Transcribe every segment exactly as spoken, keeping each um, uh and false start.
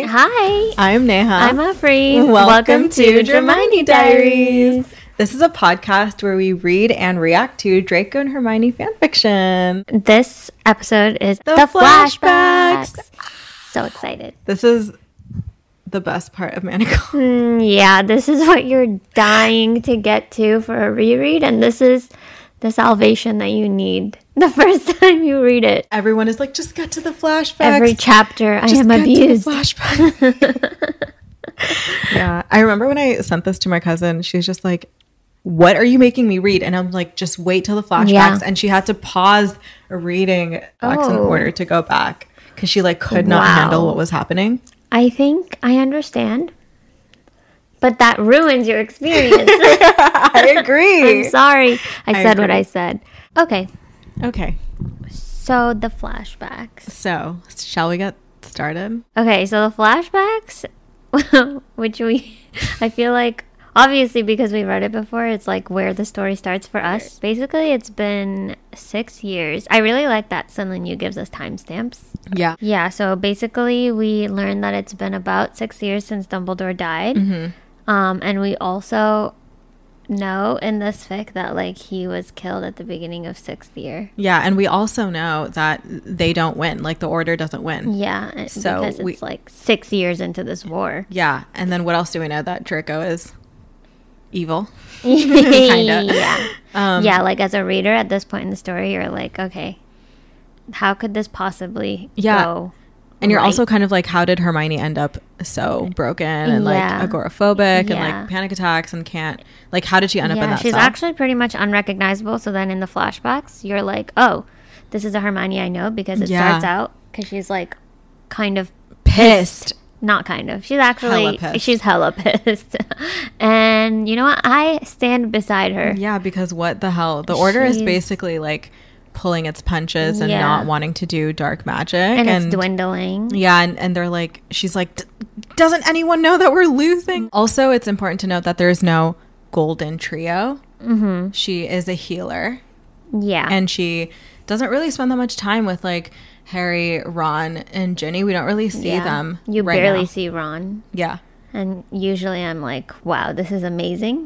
Hi. I'm Neha. I'm Afri. Welcome, Welcome to to Hermione Hermione Diaries. Diaries. This is a podcast where we read and react to Draco and Hermione fanfiction. This episode is The the, flashbacks. flashbacks. So excited. This is the best part of Manical. Mm, yeah, this is what you're dying to get to for a reread, and this is the salvation that you need the first time you read it. Everyone is like, just get to the flashbacks. Every chapter, I just am get abused. To the flashback. Yeah, I remember when I sent this to my cousin, she was just like, what are you making me read? And I'm like, just wait till the flashbacks. Yeah. And she had to pause reading Facts in Oh. order to go back because she like could not Wow. handle what was happening. I think I understand, but that ruins your experience. I agree. I'm sorry. I, I said what agree. I said. Okay, Okay, so the flashbacks. so shall we get started? Okay, so the flashbacks, which we, I feel like, obviously because we read it before, it's like where the story starts for us. Basically, it's been six years. I really like that Sunlin Yu gives us timestamps. Yeah. Yeah, so basically we learned that it's been about six years since Dumbledore died. Mm-hmm. Um, and we also know in this fic that like he was killed at the beginning of sixth year. Yeah, and we also know that they don't win. Like the Order doesn't win. Yeah, and- So because it's we- like six years into this war. Yeah, and then what else do we know? That Draco is evil. Kinda. Yeah. Um, yeah, like as a reader at this point in the story, you're like, okay, how could this possibly Yeah. go? And you're right? also kind of like, how did Hermione end up so broken and Yeah. like agoraphobic and Yeah. like panic attacks and can't like how did she end up in Yeah, that she's cell? actually pretty much unrecognizable. So then in the flashbacks, you're like, oh, this is a Hermione I know because it Yeah. starts out because she's like kind of pissed. Not kind of. She's actually, Hella pissed. she's hella pissed. And you know what? I stand beside her. Yeah, because what the hell? The Order is She's- basically like pulling its punches and Yeah. not wanting to do dark magic. And, it's dwindling. Yeah, and, and they're like, she's like, "D- doesn't anyone know that we're losing? Also, it's important to note that there's no golden trio. Mm-hmm. She is a healer, Yeah. and she doesn't really spend that much time with like Harry, Ron, and Ginny. We don't really see Yeah. them. You right barely now. see Ron. Yeah. And usually I'm like, wow, this is amazing.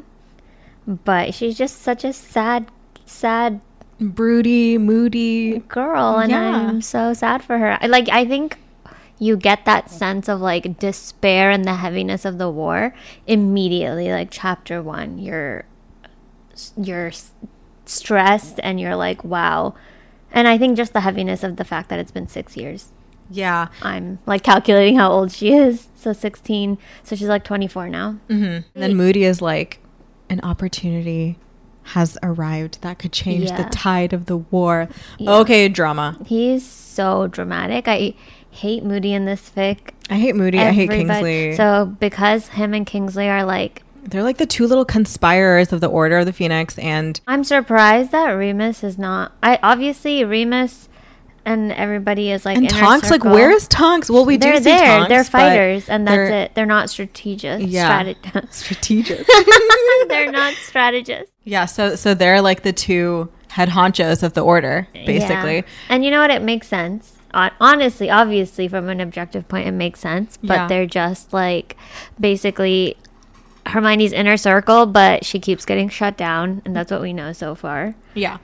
But she's just such a sad, sad Broody, moody. girl. And Yeah. I'm so sad for her. I- Like, I think you get that sense of like despair and the heaviness of the war immediately. Like, chapter one, you're, you're s- stressed and you're like, wow. And I think just the heaviness of the fact that it's been six years. Yeah. I'm like calculating how old she is. So sixteen. So she's like twenty-four now. Mm-hmm. And then Moody is like, an opportunity has arrived that could change the Yeah. tide of the war. Yeah. Okay, drama. He's so dramatic. I hate Moody in this fic. I hate Moody. I hate Everybody- Kingsley. So because him and Kingsley are like, They're like the two little conspirers of the Order of the Phoenix, and I'm surprised that Remus is not. I obviously Remus and everybody is like and inner Tonks. Like, circle. where is Tonks? Well, we do They're see there. Tonks, They're but fighters, and that's they're- it. They're not strategists. Yeah, Strate- strategic. They're not strategists. Yeah, so so they're like the two head honchos of the Order, basically. Yeah. And you know what? It makes sense. Hon- Honestly, obviously, from an objective point, it makes sense. But Yeah. they're just like basically Hermione's inner circle, but she keeps getting shut down, and that's what we know so far. Yeah.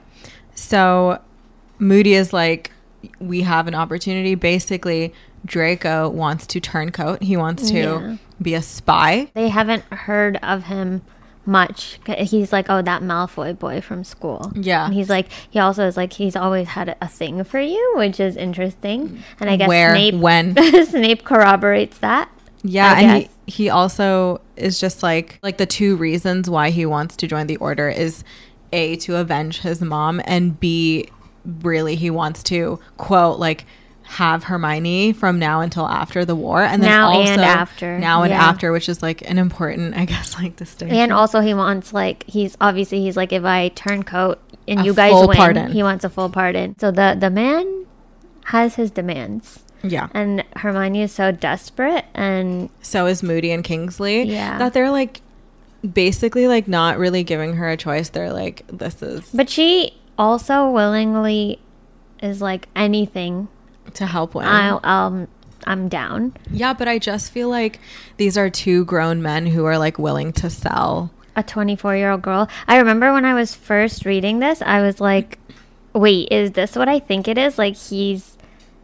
So Moody is like, we have an opportunity. Basically, Draco wants to turncoat. He wants to Yeah. be a spy. They haven't heard of him much. He's like, oh, that Malfoy boy from school. Yeah. And he's like, he also is like, he's always had a thing for you, which is interesting. And I guess Where? Snape, When? Snape corroborates that. Yeah, I and guess. he, he also is just like like the two reasons why he wants to join the Order is A, to avenge his mom, and B, really he wants to quote like have Hermione from now until after the war, and then Now also and after. now and Yeah. after, which is like an important, I guess, like distinction. And also he wants like he's obviously he's like, if I turn coat and A you guys full win, pardon. he wants a full pardon. So the the man has his demands. Yeah. And Hermione is so desperate, and So is Moody and Kingsley. Yeah. That they're like basically like not really giving her a choice. They're like, this is but she also willingly is like anything. to help win. I'll I'll I'm down. Yeah, but I just feel like these are two grown men who are like willing to sell a twenty-four year old girl. I remember when I was first reading this, I was like, wait, is this what I think it is? Like he's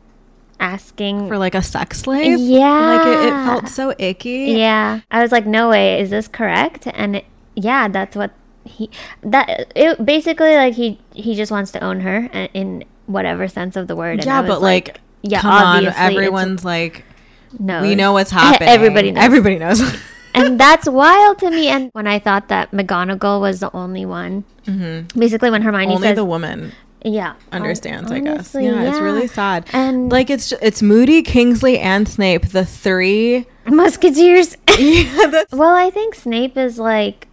asking for like a sex slave? Yeah. Like it, it felt so icky. Yeah. I was like, no way, is this correct? And it, yeah, that's what he, that, it basically like he, he just wants to own her in whatever sense of the word. And yeah, but like, like, yeah, come on, everyone's like, no, we know what's happening. Everybody knows. Everybody knows. And that's wild to me. And when I thought that McGonagall was the only one, mm-hmm. basically when Hermione only says, the woman, yeah, understands. Honestly, I guess, yeah, yeah, it's really sad. And like it's it's Moody, Kingsley, and Snape, the three Musketeers. Yeah, that's- well, I think Snape is like,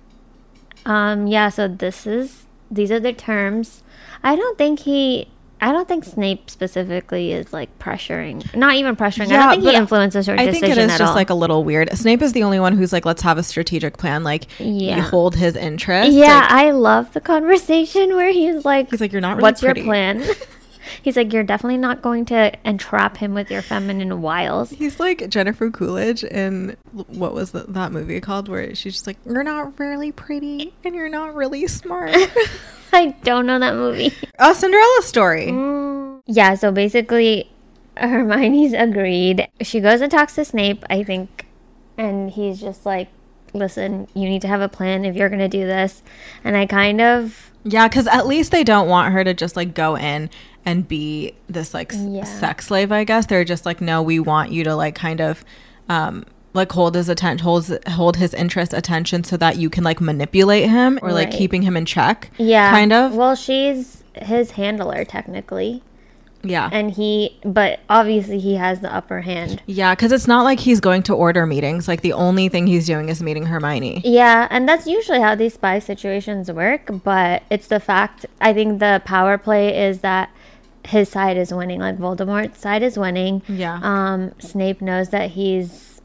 um, yeah. So this is these are the terms. I don't think he. I don't think Snape specifically is like pressuring, not even pressuring. Yeah, I don't think he influences her I decision think it is at just all. like a little weird. Snape is the only one who's like, let's have a strategic plan. Like, yeah. you hold his interest. Yeah, like, I love the conversation where he's like, he's like, you're not really what's pretty. your plan? He's like, you're definitely not going to entrap him with your feminine wiles. He's like Jennifer Coolidge in what was the, that movie called where she's just like, you're not really pretty and you're not really smart. I don't know that movie. A Cinderella Story. Mm, yeah, so basically Hermione's agreed. She goes and talks to Snape, I think, and he's just like, listen, you need to have a plan if you're going to do this. And I kind of... Yeah, because at least they don't want her to just like go in and be this like yeah. s- sex slave, I guess. They're just like, no, we want you to like kind of um like hold his attention, hold, hold his interest attention so that you can like manipulate him or like right. keeping him in check. Yeah. Kind of. Well, she's his handler technically. Yeah. And he, but obviously he has the upper hand. Yeah, because it's not like he's going to order meetings. Like the only thing he's doing is meeting Hermione. Yeah, and that's usually how these spy situations work. But it's the fact, I think the power play is that his side is winning. Like Voldemort's side is winning. Yeah. Um, Snape knows that he's,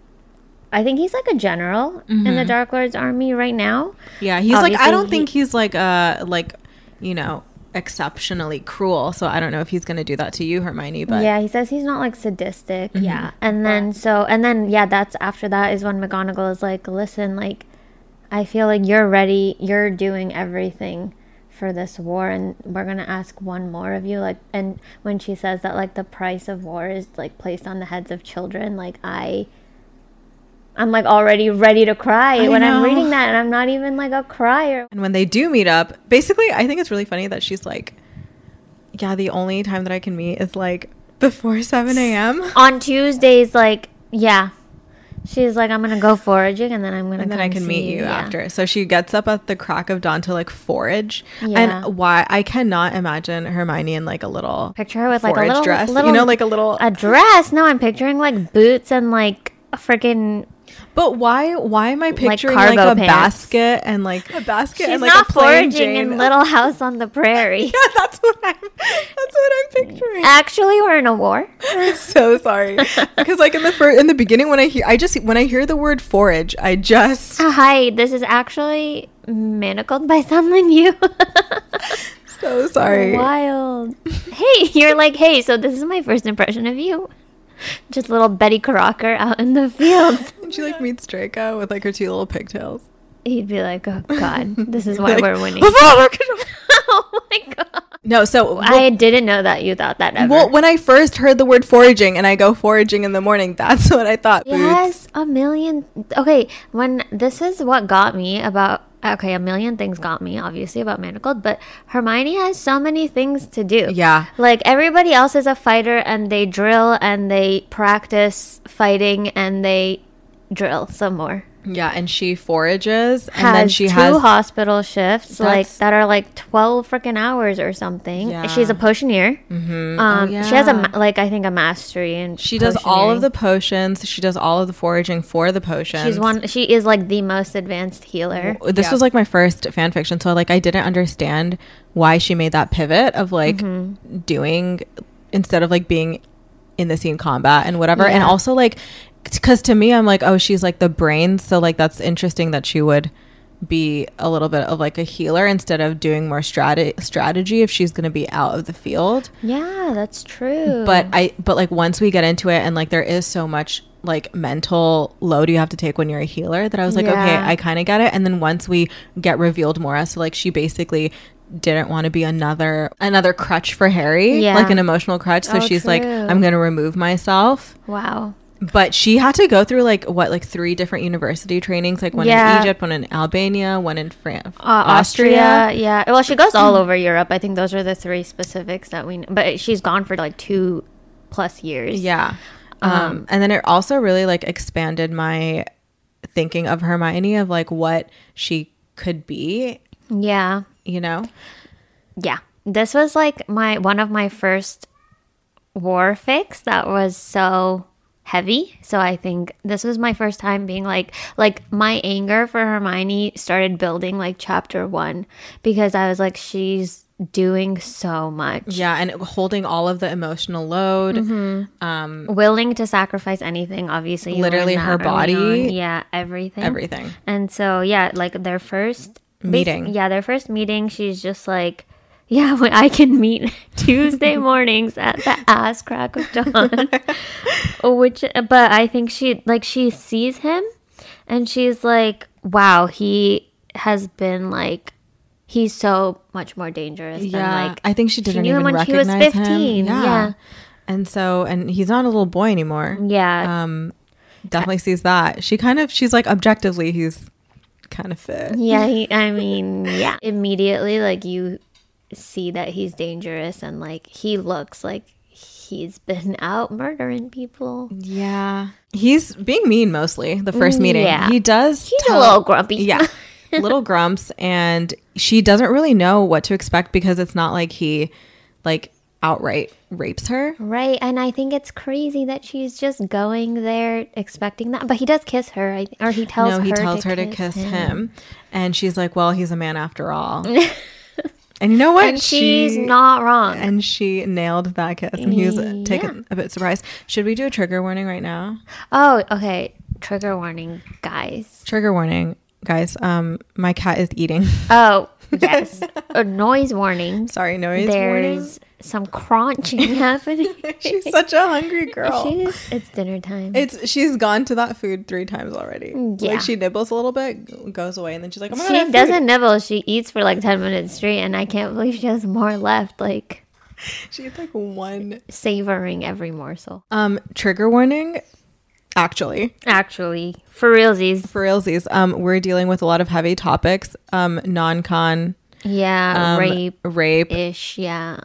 I think he's like a general mm-hmm. in the Dark Lord's army right now. Yeah, he's Obviously, like, I don't he, think he's like, uh, like, you know, exceptionally cruel, so I don't know if he's gonna do that to you, Hermione, but yeah, he says he's not like sadistic. Mm-hmm. Yeah, and then so and then yeah, that's after that is when McGonagall is like, listen, like I feel like you're ready, you're doing everything for this war, and we're gonna ask one more of you. Like, and when she says that like the price of war is like placed on the heads of children, like I I'm like already ready to cry I when know. I'm reading that, and I'm not even like a crier. And when they do meet up, basically, I think it's really funny that she's like, yeah, the only time that I can meet is like before seven a.m. On Tuesdays, like, yeah. She's like, I'm going to go foraging, and then I'm going to And then I can meet you yeah. after. So she gets up at the crack of dawn to like forage. Yeah. And why, I cannot imagine Hermione in like a little Picture her with like a forage little dress. little- You know, like a little... A dress? No, I'm picturing like boots and like a freaking... But why why am I picturing cargo like, a pants. basket and like a basket She's and like not a plain foraging Jane? in Little House on the Prairie. Yeah, that's what I'm that's what I'm picturing. Actually, we're in a war. So sorry. Because like in the fir- in the beginning when I hear I just when I hear the word forage, I just Hi, this is actually manacled by someone you. So sorry. Wild. Hey, you're like, hey, so this is my first impression of you. Just little Betty Crocker out in the fields. And she like meets Draco with like her two little pigtails. He'd be like, oh god, this is why Like, we're winning. Oh my god. No, so well, I didn't know that you thought that ever. well, when I first heard the word foraging and I go foraging in the morning, that's what I thought. Yes, a million. Okay, when this is what got me about. Okay, a million things got me, obviously, about Manacled, but Hermione has so many things to do. Yeah. Like, everybody else is a fighter, and they drill, and they practice fighting, and they drill some more. Yeah, and she forages, and Has then she two has hospital shifts, like, That's- that are, like, twelve freaking hours or something. Yeah. She's a potioneer. Mhm. Um, Oh, yeah. She has, a ma- like, I think, a mastery in She does all of potioneering. the potions. She does all of the foraging for the potions. She's one. She is like the most advanced healer. This Yeah. was like my first fan fiction, so like I didn't understand why she made that pivot of like Mm-hmm. doing instead of like being in the scene combat and whatever. And Yeah. also like because to me I'm like, oh, she's like the brains, so like that's interesting that she would be a little bit of like a healer instead of doing more strate- strategy if she's going to be out of the field. Yeah, that's true. But I but like once we get into it and like there is so much like mental load you have to take when you're a healer that I was like, Yeah. okay, I kind of get it. And then once we get revealed more as to like she basically didn't want to be another another crutch for Harry, Yeah. like an emotional crutch. So Oh, she's like, true. I'm going to remove myself. Wow. But she had to go through like what, like three different university trainings, like one Yeah. in Egypt, one in Albania, one in France, Uh, Austria. Yeah. Well, she goes all over Europe. I think those are the three specifics that we know. But she's gone for like two plus years. Yeah. Um, Um, and then it also really like expanded my thinking of Hermione of like what she could be, Yeah. you know? Yeah. This was like my one of my first war fics that was so heavy. So I think this was my first time being like like my anger for Hermione started building like chapter one because I was like, she's doing so much. Yeah. And holding all of the emotional load. Um, Willing to sacrifice anything, obviously. you Literally learn her that early body. on. Yeah, everything. everything. And so, yeah, like their first Meeting. basi- Yeah, their first meeting, she's just like, yeah, when I can meet Tuesday mornings at the ass crack of dawn. Which, but I think she, like, she sees him and she's like, wow, he has been like, he's so much more dangerous Yeah. than like, I think she didn't knew him even when she was recognize fifteen. him. Yeah. And so, and he's not a little boy anymore. yeah. Um, definitely sees that. She kind of, she's like, objectively, he's kind of fit. Yeah, he, I mean, yeah. Immediately, like, you see that he's dangerous and, like, he looks like he's been out murdering people. Yeah. He's being mean mostly the first Mm, meeting. yeah. He does. He's tell- a little grumpy. Yeah. Little grumps. And she doesn't really know what to expect because it's not like he, like, outright rapes her. Right, and I think it's crazy that she's just going there expecting that. But he does kiss her, I, or he tells her no, he tells to her kiss to kiss him. him. And she's like, well, he's a man after all. And you know what? And she's not wrong. And she nailed that kiss. And he was Yeah. taken a bit surprised. Should we do a trigger warning right now? Oh, okay. Trigger warning, guys. Trigger warning, guys. Um, my cat is eating. Oh, yes. A noise warning. Sorry, noise warning. There's some crunching happening. She's such a hungry girl. She's, it's dinner time. It's she's gone to that food three times already. Yeah. Like she nibbles a little bit, goes away, and then she's like, "Oh my god!" I She have food." doesn't nibble. She eats for like ten minutes straight, and I can't believe she has more left, like She eats like one. savoring every morsel. Um, trigger warning. Actually, Actually, for realsies. for realsies, um, we're dealing with a lot of heavy topics. Um, non-con, Yeah, um, rape rape, ish. Yeah.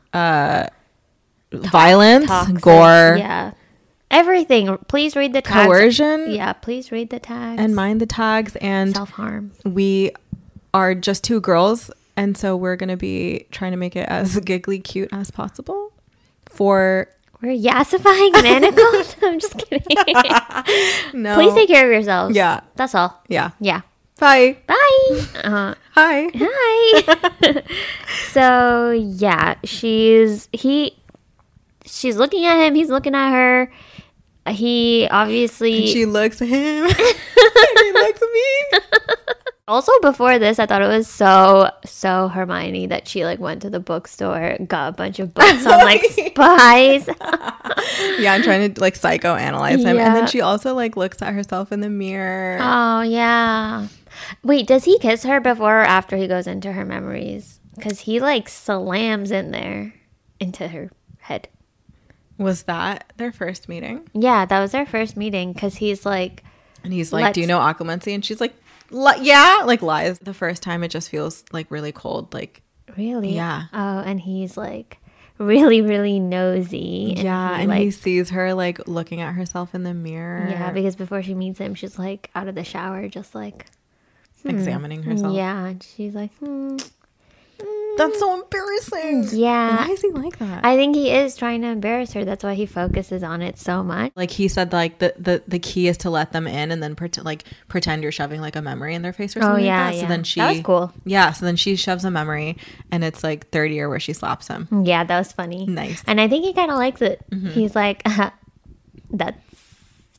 violence, Toxic, gore, Yeah. Everything. Please read the tags. coercion, Yeah, please read the tags. and mind the tags. And self harm. we are just two girls, and so we're gonna be trying to make it as giggly cute as possible for We're yassifying manacles. I'm just kidding. no Please take care of yourselves. Yeah. That's all. yeah Yeah. bye Bye. Uh, hi hi. So yeah, she's he. She's looking at him. He's looking at her. He obviously. and she looks at him and he looks at me. Also, before this, I thought it was so so Hermione that she like went to the bookstore, got a bunch of books on like spies. Yeah, I'm trying to like psychoanalyze him, and Yeah. then she also like looks at herself in the mirror. Oh yeah. Wait, does he kiss her before or after he goes into her memories? Because he like slams in there into her head. Was that their first meeting? Yeah, that was their first meeting. Because he's like, And he's like, Let's- "Do you know occlumency?" And she's like, Li- "Yeah," like lies. The first time, it just feels like really cold. Like, really? Yeah. Oh, and he's like really, really nosy. yeah, he, and like, he sees her like looking at herself in the mirror. yeah, because before she meets him, she's like out of the shower, just like examining herself. yeah, and she's like, hmm. That's so embarrassing. Yeah. Why is he like that? I think he is trying to embarrass her. That's why he focuses on it so much. Like he said, like the, the the key is to let them in and then pretend like pretend you're shoving like a memory in their face or Oh something yeah, like that. yeah. So then she that was cool. Yeah, so then she shoves a memory and it's like third year where she slaps him. Yeah, that was funny. Nice. And I think he kind of likes it. He's like, that's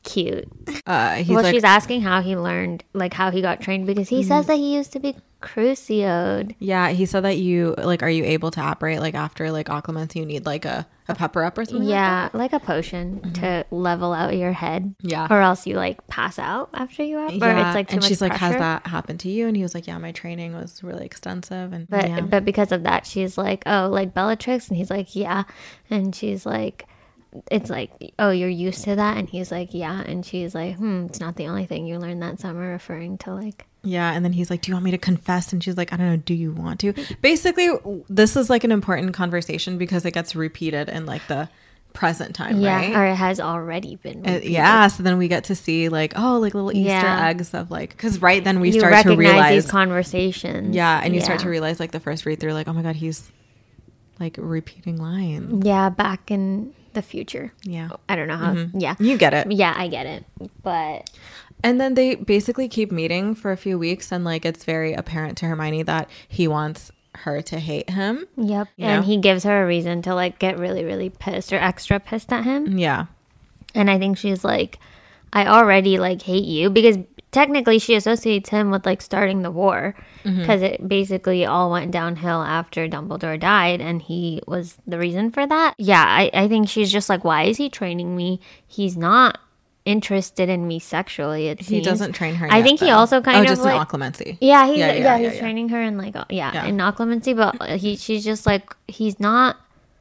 cute. Uh, he's well, like, she's asking how he learned, like how he got trained, because he mm-hmm. says that he used to be crucioed. Yeah, he said that you, like, are you able to apparate, like, after, like, occlumency, you need, like, a, a pepper up or something yeah, like that? like a potion mm-hmm. to level out your head. Yeah. Or else you, like, pass out after you apparate. Yeah, or it's, like, too and much she's pressure. like, has that happened to you? And he was like, yeah, my training was really extensive. And But, yeah. but because of that, she's like, oh, like Bellatrix? And he's like, yeah. And she's like... It's like, oh, you're used to that? And he's like, yeah. And she's like, hmm, it's not the only thing you learned that summer, referring to like... Yeah, and then he's like, do you want me to confess? And she's like, I don't know, do you want to? Basically, this is like an important conversation because it gets repeated in like the present time, yeah, right? Or it has already been repeated. Uh, yeah, so then we get to see like, oh, like little Easter yeah. eggs of like... Because right then we you start to realize... these conversations. Yeah, and you yeah. start to realize like the first read through, like, oh my God, he's like repeating lines. Yeah, back in... the future. Yeah. I don't know how. Mm-hmm. Yeah. You get it. Yeah, I get it. But. And then they basically keep meeting for a few weeks and like it's very apparent to Hermione that he wants her to hate him. Yep. And know? He gives her a reason to like get really, really pissed or extra pissed at him. Yeah. And I think she's like, I already like hate you because technically she associates him with like starting the war because mm-hmm. it basically all went downhill after Dumbledore died and he was the reason for that. Yeah, I, I think she's just like, why is he training me? He's not interested in me sexually, it seems. He doesn't train her I yet, think though. he also kind oh, of just like... in occlumency. Yeah, he's, yeah, yeah, yeah, yeah, yeah, he's yeah. training her in like, yeah, yeah. in occlumency, but he, she's just like, he's not...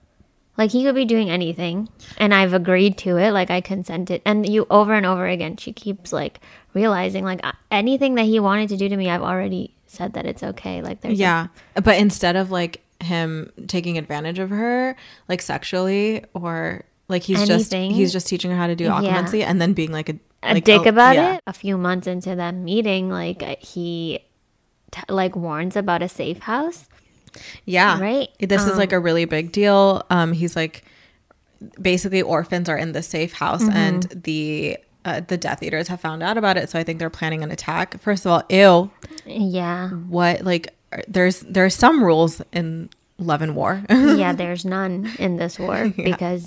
Like, he could be doing anything, and I've agreed to it. Like, I consented. And you, over and over again, she keeps, like, realizing, like, anything that he wanted to do to me, I've already said that it's okay. Like, there's... Yeah. A- but instead of, like, him taking advantage of her, like, sexually, or, like, he's anything. just he's just teaching her how to do occlumency, yeah. and then being, like, a... A like, dick oh, about yeah. it. A few months into that meeting, like, he, t- like, warns about a safe house. Yeah. Right. This um, is like a really big deal. Um, he's like, basically orphans are in the safe house mm-hmm. and the uh, the Death Eaters have found out about it. So I think they're planning an attack. First of all, ew. Yeah. What, like, there's there's some rules in Love and War. Yeah, there's none in this war yeah. because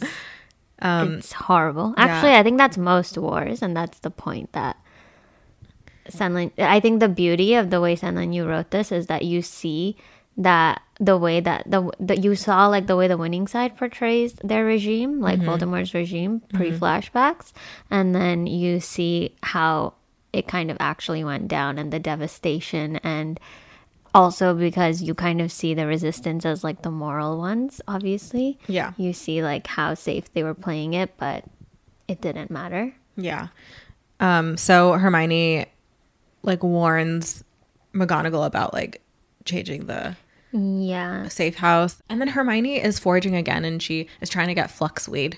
um, it's horrible. Actually, yeah. I think that's most wars, and that's the point that Senlin... I think the beauty of the way Senlin you wrote this is that you see that the way that the that you saw like the way the winning side portrays their regime, like mm-hmm. Voldemort's regime pre-flashbacks, and then you see how it kind of actually went down and the devastation, and also because you kind of see the resistance as like the moral ones. Obviously, yeah, you see like how safe they were playing it, but it didn't matter. Yeah. Um. So Hermione like warns McGonagall about like changing the yeah safe house, and then Hermione is foraging again and she is trying to get fluxweed.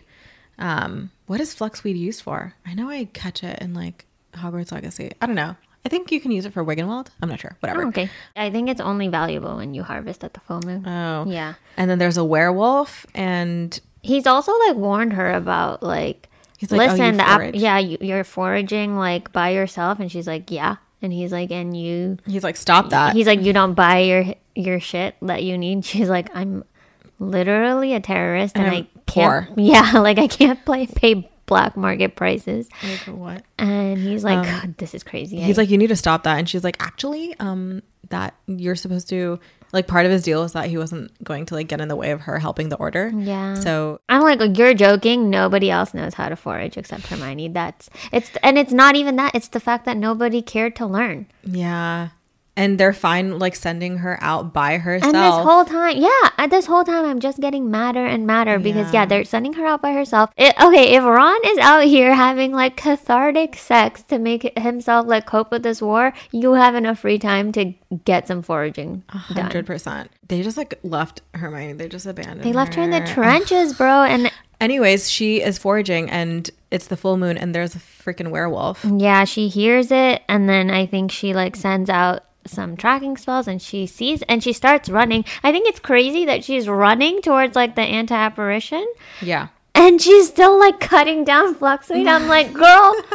Um what is fluxweed used for? I know I catch it in like Hogwarts Legacy. I don't know, I think you can use it for Wiggenweld. I'm not sure. Whatever. Oh, okay. I think it's only valuable when you harvest at the full moon. Oh yeah. And then there's a werewolf, and he's also like warned her about like, he's like, listen, oh, you the forage. app, yeah, you, you're foraging like by yourself, and she's like, yeah. And he's like, and you... He's like, stop that. He's like, you don't buy your your shit that you need. She's like, I'm literally a terrorist, and, and I can't... Poor. Yeah, like, I can't play, pay black market prices. Like, what? And he's like, um, God, this is crazy. He's like, you need to stop that. And she's like, actually, um, that you're supposed to... Like, part of his deal is that he wasn't going to, like, get in the way of her helping the Order. Yeah. So... I'm like, you're joking. Nobody else knows how to forage except Hermione. That's... it's And it's not even that. It's the fact that nobody cared to learn. Yeah. And they're fine, like, sending her out by herself. And this whole time... Yeah. This whole time, I'm just getting madder and madder. Because, yeah, yeah they're sending her out by herself. It, okay, if Ron is out here having, like, cathartic sex to make himself, like, cope with this war, you have enough free time to get some foraging done. one hundred percent. They just, like, left Hermione. They just abandoned her. They left her in the trenches, bro. And... Anyways, she is foraging, and it's the full moon, and there's a freaking werewolf. Yeah, she hears it, and then I think she, like, sends out some tracking spells, and she sees, and she starts running. I think it's crazy that she's running towards, like, the anti-apparition. Yeah. And she's still, like, cutting down Fluxweed. I'm like, girl,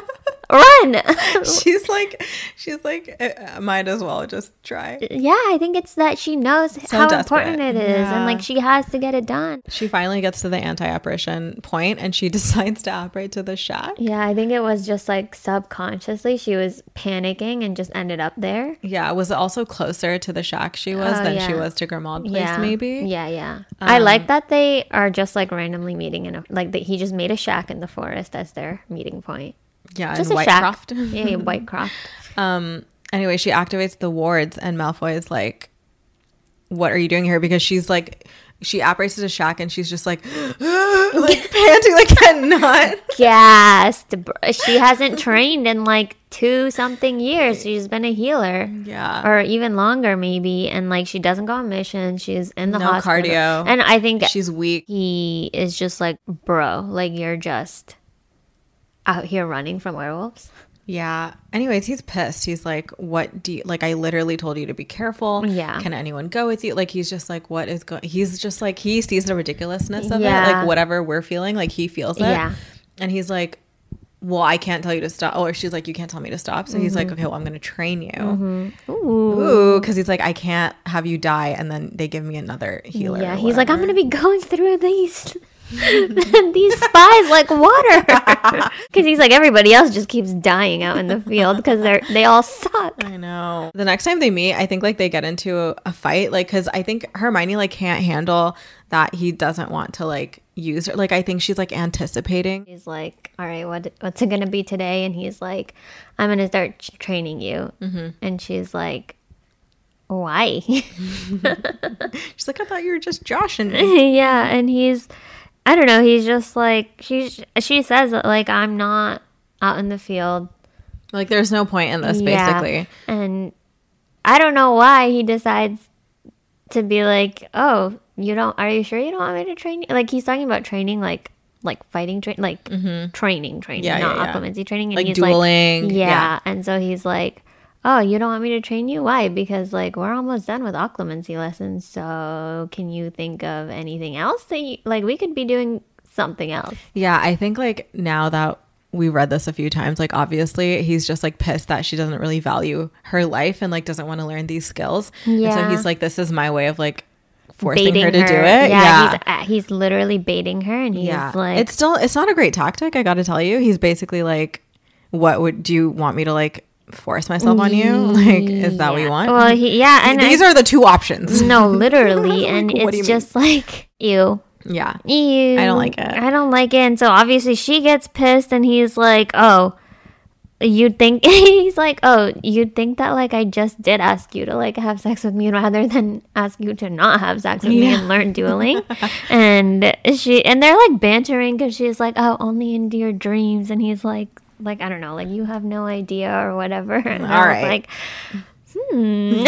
run. she's like, she's like, uh, might as well just try. Yeah, I think it's that she knows So how desperate. important it is, Yeah. and like she has to get it done. She finally gets to the anti-apparition point, and she decides to apparate to the shack. Yeah, I think it was just like subconsciously she was panicking and just ended up there. Yeah, was it also closer to the shack she was Oh, than yeah. she was to Grimald Place, Yeah, maybe? Yeah, yeah. I like that they are just like randomly meeting in a like that he just made a shack in the forest as their meeting point. Yeah, Just in a shack. Whitecroft. Yeah, yeah, Whitecroft. Um. Anyway, she activates the wards, and Malfoy is like, "What are you doing here?" Because she's like, she apparates to the shack, and she's just like, like panting, like cannot. Gassed. She hasn't trained in like two something years. She's been a healer. Yeah. Or even longer maybe, and like she doesn't go on mission. She's in the No hospital. cardio. And I think She's weak. he is just like, bro, like you're just out here running from werewolves. Yeah. Anyways, he's pissed. He's like, "What do you like? I literally told you to be careful. Yeah. Can anyone go with you?" Like, he's just like, "What is going?" He's just like, he sees the ridiculousness of Yeah. it. Like, whatever we're feeling, like he feels it. Yeah. And he's like, "Well, I can't tell you to stop." Or she's like, "You can't tell me to stop." So he's like, "Okay, well, I'm going to train you." Ooh. Ooh, because he's like, "I can't have you die," and then they give me another healer. Yeah, or he's like, I'm whatever. gonna be going through these these spies like water, because he's like everybody else just keeps dying out in the field because they're they all suck. I know. The next time they meet, I think like they get into a, a fight, like because I think Hermione like can't handle that he doesn't want to like use her. Like I think she's like anticipating. He's like, all right, what what's it gonna be today? And he's like, I'm gonna start t- training you. Mm-hmm. And she's like, why? She's like, I thought you were just joshing me. Yeah, and he's, I don't know, he's just like, she's, she says that, like, I'm not out in the field. Like there's no point in this, Yeah. basically. And I don't know why he decides to be like, oh, you don't, are you sure you don't want me to train you? Like, he's talking about training, like, like fighting, tra- like training, training, Yeah, not yeah, yeah. occlumency training. And Like he's dueling, Like, yeah. yeah. And so he's like, oh, you don't want me to train you? Why? Because, like, we're almost done with occlumency lessons. So can you think of anything else that you, like, we could be doing something else? Yeah, I think like now that we read this a few times, like obviously he's just like pissed that she doesn't really value her life and like doesn't want to learn these skills. And so Yeah. he's like, this is my way of like forcing Baiting her to do it. Yeah, Yeah. He's, uh, he's literally baiting her, and he's yeah. like, It's still, it's not a great tactic, I gotta tell you. He's basically like, what would, do you want me to like force myself on you? Like, is that what you yeah. want? Well, he, yeah, and These I, are the two options. no, literally, and Like, what do it's you mean? just like, ew. Yeah. Ew. I don't like it. I don't like it. And so obviously she gets pissed, and he's like, oh, you'd think, he's like, oh, you'd think that like I just did ask you to like have sex with me rather than ask you to not have sex with me Yeah. and learn dueling. And she, and they're like bantering because she's like, oh, only into your dreams. And he's like, like, I don't know, like you have no idea or whatever. And All I was right. like, hmm.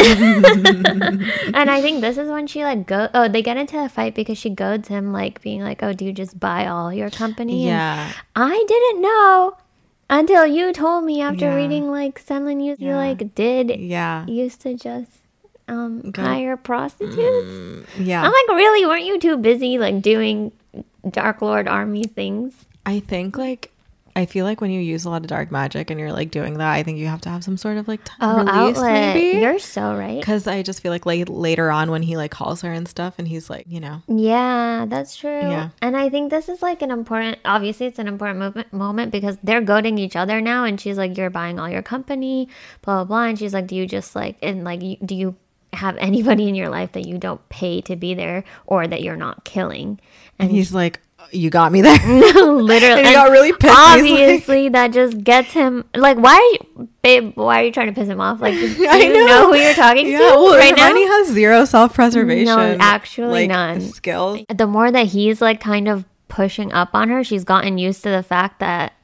And I think this is when she like go. Oh, they get into a fight because she goads him, like being like, "Oh, do you just buy all your company?" And Yeah. I didn't know until you told me after Yeah. reading like Semlin used you Yeah. like did Yeah. used to just um Go- hire prostitutes. Yeah. I'm like, really? Weren't you too busy like doing Dark Lord army things? I think like I feel like when you use a lot of dark magic and you're like doing that, I think you have to have some sort of like t- Oh, release outlet. maybe. You're so right. Because I just feel like late, later on when he like calls her and stuff, and he's like, you know, Yeah, that's true. Yeah. And I think this is like an important, obviously it's an important movement, moment because they're goading each other now. And she's like, you're buying all your company, blah, blah, blah. And she's like, do you just like, and like, you, do you have anybody in your life that you don't pay to be there or that you're not killing? and he's like, you got me there. Literally. And he and got really pissed. He's like- Obviously, that just gets him, like, why are you, babe, why are you trying to piss him off? Like, do you I know. know who you're talking yeah, to well, right now? Hermione has zero self-preservation. No, actually like, none. skills. The more that he's like kind of pushing up on her, she's gotten used to the fact that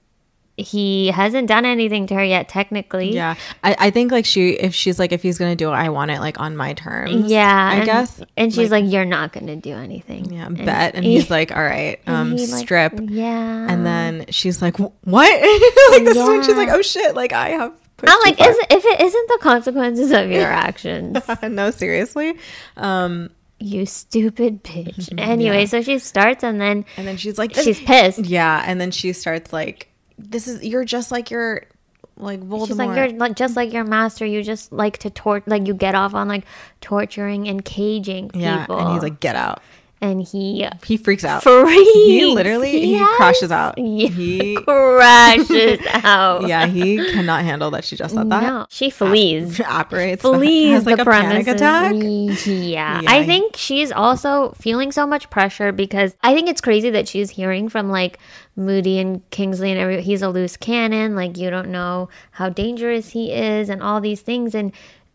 he hasn't done anything to her yet, technically. Yeah, I, I think like she, if she's like, if he's gonna do it, I want it like on my terms. Yeah. I and, guess. And she's like, you're not going to do anything. yeah, And bet. And he- he's like, all right, and um, he, like, strip. Yeah. And then she's like, "Wh- what? Like this is when she's Yeah. like, oh shit, like I have. pushed I'm too like, far." is, if it isn't the consequences of your actions, No, seriously. Um, you stupid bitch. Anyway, Yeah. so she starts and then and then she's like, she's pissed. yeah, and then she starts like this is, you're just like your, like, Voldemort. She's like, you're like, just like your master. You just like to tort, like you get off on like torturing and caging people. Yeah, and he's like, get out. And he he freaks out. Freaks. He literally he yes. crashes out. Yeah, he crashes out. Yeah, he cannot handle that she just said that. No, she flees. Apparates. Flees has like the a panic premises. attack. Yeah. Yeah. I think she's also feeling so much pressure because I think it's crazy that she's hearing from like Moody and Kingsley and every he's a loose cannon. Like you don't know how dangerous he is and all these things, and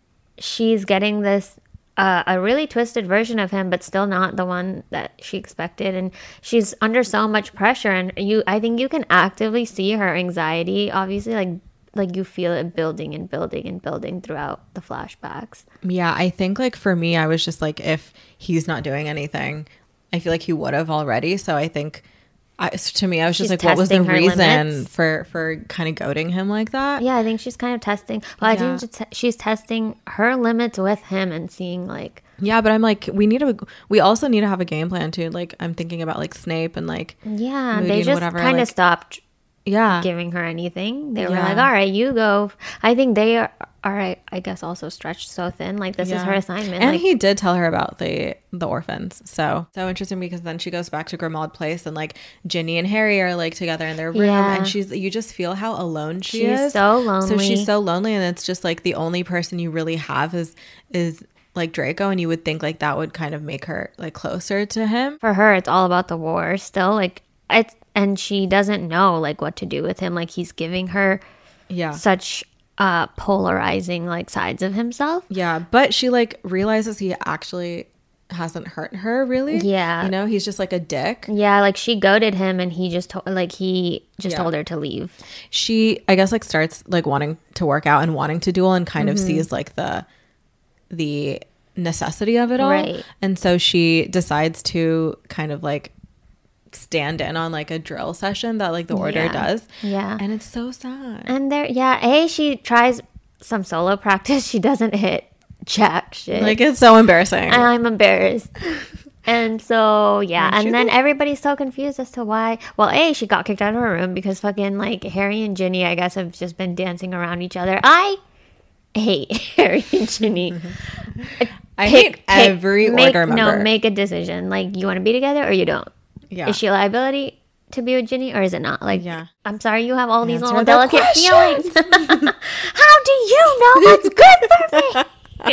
she's getting this. Uh, a really twisted version of him, but still not the one that she expected, and she's under so much pressure. And you, I think you can actively see her anxiety. Obviously, like like you feel it building and building and building throughout the flashbacks. Yeah, I think like for me, I was just like, if he's not doing anything, I feel like he would have already. So I think. I, to me, I was just She's like, what was the testing her reason limits. for for kind of goading him like that? Yeah, I think she's kind of testing. Well, I Yeah. think she's- she's testing her limits with him and seeing like. Yeah, but I'm like, we need to. We also need to have a game plan too. Like, I'm thinking about like Snape and like. Yeah, Moody they and just whatever, kind of like- stopped Yeah. giving her anything. They were Yeah. like, all right, you go. I think they are, are I, I guess, also stretched so thin. Like, this is Yeah. her assignment. And like, he did tell her about the the orphans. So so interesting because then she goes back to Grimmauld Place and like Ginny and Harry are like together in their room Yeah. and she's you just feel how alone she She's is. so lonely. So she's so lonely and it's just like the only person you really have is is like Draco, and you would think like that would kind of make her like closer to him. for her, it's all about the war still. Like, it's, and she doesn't know like what to do with him. Like, he's giving her Yeah. such uh polarizing like sides of himself. Yeah, but she like realizes he actually hasn't hurt her really. Yeah. You know, he's just like a dick. Yeah, like she goaded him and he just told like he just Yeah. told her to leave. She I guess like starts like wanting to work out and wanting to duel and kind of Mm-hmm. sees like the the necessity of it all. Right. And so she decides to kind of like stand in on like a drill session that like the order Yeah. does. Yeah. And it's so sad. And there, yeah, A, she tries some solo practice. She doesn't hit jack shit. Like it's so embarrassing. and I'm embarrassed. And so, yeah. Aren't you And then though? everybody's so confused as to why. Well, A, she got kicked out of her room because fucking like Harry and Ginny, I guess, have just been dancing around each other. I hate Harry and Ginny. I Pick- hate every make, order member. No, make a decision. Like, you want to be together or you don't? Yeah. Is she a liability to be with Ginny or is it not? Like, Yeah. I'm sorry, you have all these Answer little the delicate questions. feelings. How do you know what's good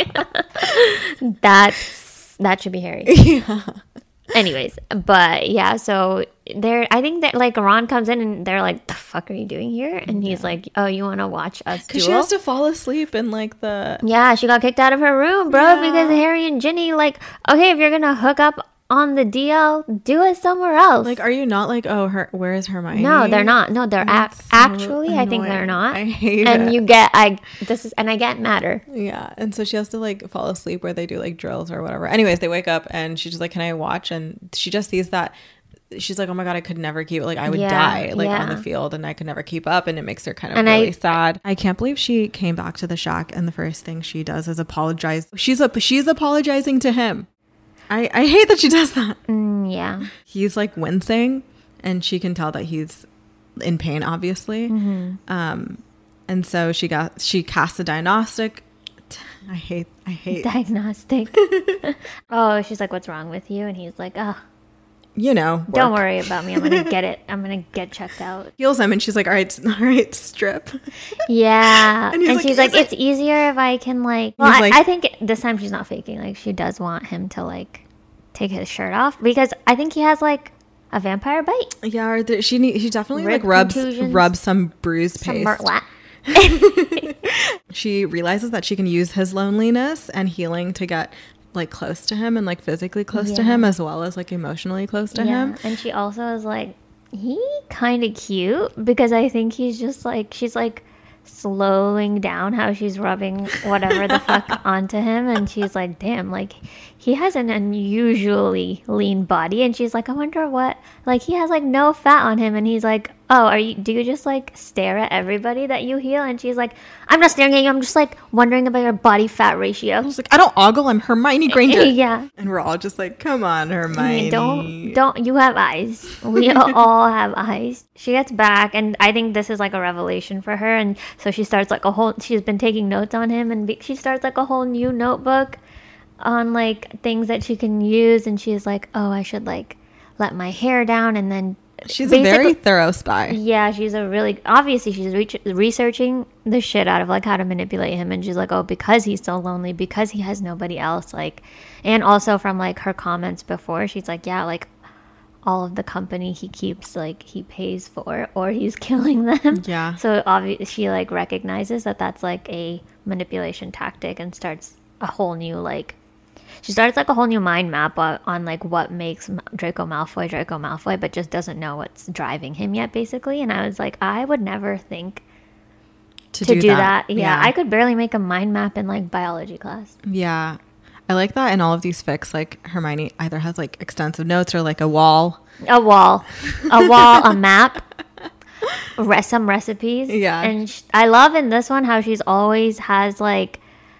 for me? That's that should be Harry. Yeah. Anyways, but yeah, so there. I think that like Ron comes in and they're like, "The fuck are you doing here?" And he's like, "Oh, you want to watch us Because duel?" she has to fall asleep in like the Yeah, she got kicked out of her room, bro, Yeah. because Harry and Ginny, like, okay, if you're gonna hook up on the D L, do it somewhere else. like. Are you not like oh her? Where is Hermione? no, they're not. No, they're ac- That's so actually. I think they're annoying. not. I hate and it. you get I this is and I get madder. Yeah, and so she has to like fall asleep where they do like drills or whatever. Anyways, they wake up and she's just like, "Can I watch?" And she just sees that she's like, "Oh my god, I could never keep like I would Yeah, die like on yeah. the field and I could never keep up," and it makes her kind of And really I- sad. I can't believe she came back to the shack and the first thing she does is apologize. She's a she's apologizing to him. I I hate that she does that. Mm, yeah. He's like wincing and she can tell that he's in pain obviously. Mm-hmm. Um and so she got she casts a diagnostic. I hate I hate Diagnostic. Oh, she's like, "What's wrong with you?" And he's like, "Oh, you know, don't work. worry about me. I'm gonna get it. I'm gonna get checked out." Heals him and she's like, all right, all right, strip. Yeah, And and, he's like, she's like, "Is it-" "It's easier if I can like." Well, He's I, like- I think this time she's not faking. Like, she does want him to like take his shirt off because I think he has like a vampire bite. Yeah, or there, she need, she definitely Rib like rubs contusions. rubs some bruised Some paste. mer- what? She realizes that she can use his loneliness and healing to get like close to him and like physically close to Yeah. him as well as like emotionally close to Yeah, him. and she also is like, he kind of cute because I think he's just like she's like slowing down how she's rubbing whatever the fuck onto him, and she's like, damn, like he has an unusually lean body, and she's like, I wonder what, like he has like no fat on him, and he's like, oh, are you, do you just like stare at everybody that you heal? And she's like, I'm not staring at you. I'm just like wondering about your body fat ratio. I was like, I don't ogle. I'm Hermione Granger. Yeah. And we're all just like, come on, Hermione. Don't, don't, you have eyes. We all have eyes. She gets back, and I think this is like a revelation for her. And so she starts like a whole, she's been taking notes on him, and be, she starts like a whole new notebook on like things that she can use. And she's like, oh, I should like let my hair down, and then she's a very thorough spy. Yeah, she's a really, obviously she's re- researching the shit out of like how to manipulate him. And she's like, oh, because he's so lonely, because he has nobody else, like, and also from like her comments before, she's like, yeah, like all of the company he keeps, like he pays for, or he's killing them. Yeah. So obviously she like recognizes that that's like a manipulation tactic, and starts a whole new like, she starts like a whole new mind map on, on like what makes Draco Malfoy Draco Malfoy, but just doesn't know what's driving him yet, basically. And I was like, I would never think to, to do, do that. that. Yeah, yeah, I could barely make a mind map in like biology class. Yeah, I like that in all of these fics, like Hermione either has like extensive notes or like a wall. A wall. A wall, a map, re- some recipes. Yeah. And sh- I love in this one how she's always has like,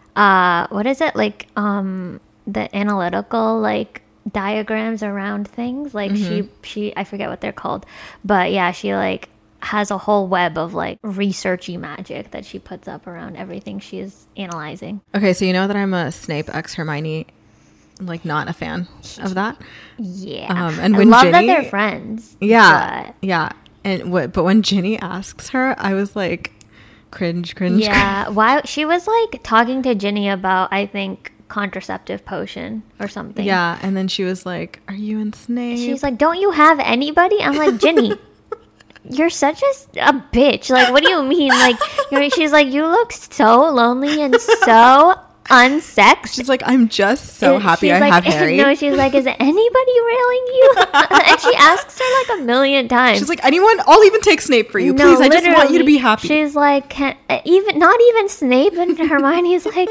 uh, what is it? Like, um... the analytical like diagrams around things, like mm-hmm. she she I forget what they're called, but yeah, she like has a whole web of like researchy magic that she puts up around everything she is analyzing. Okay, so you know that I'm a Snape x Hermione, like not a fan of that. Yeah. Um, and when I love Ginny, that they're friends. Yeah, but... yeah, and what? But when Ginny asks her, I was like, cringe, cringe. Yeah, cringe. why she was like talking to Ginny about, I think, contraceptive potion or something. Yeah, and then she was like, are you in Snape? She's like, don't you have anybody? I'm like, Ginny, you're such a, a bitch. Like, what do you mean? Like, you're, she's like, you look so lonely and so unsexed. She's like, I'm just so happy I like, have Harry. No, she's like, is anybody railing you? And she asks her like a million times. She's like, anyone, I'll even take Snape for you. No, please, I just want you to be happy. She's like, can, even not even Snape. And Hermione's like,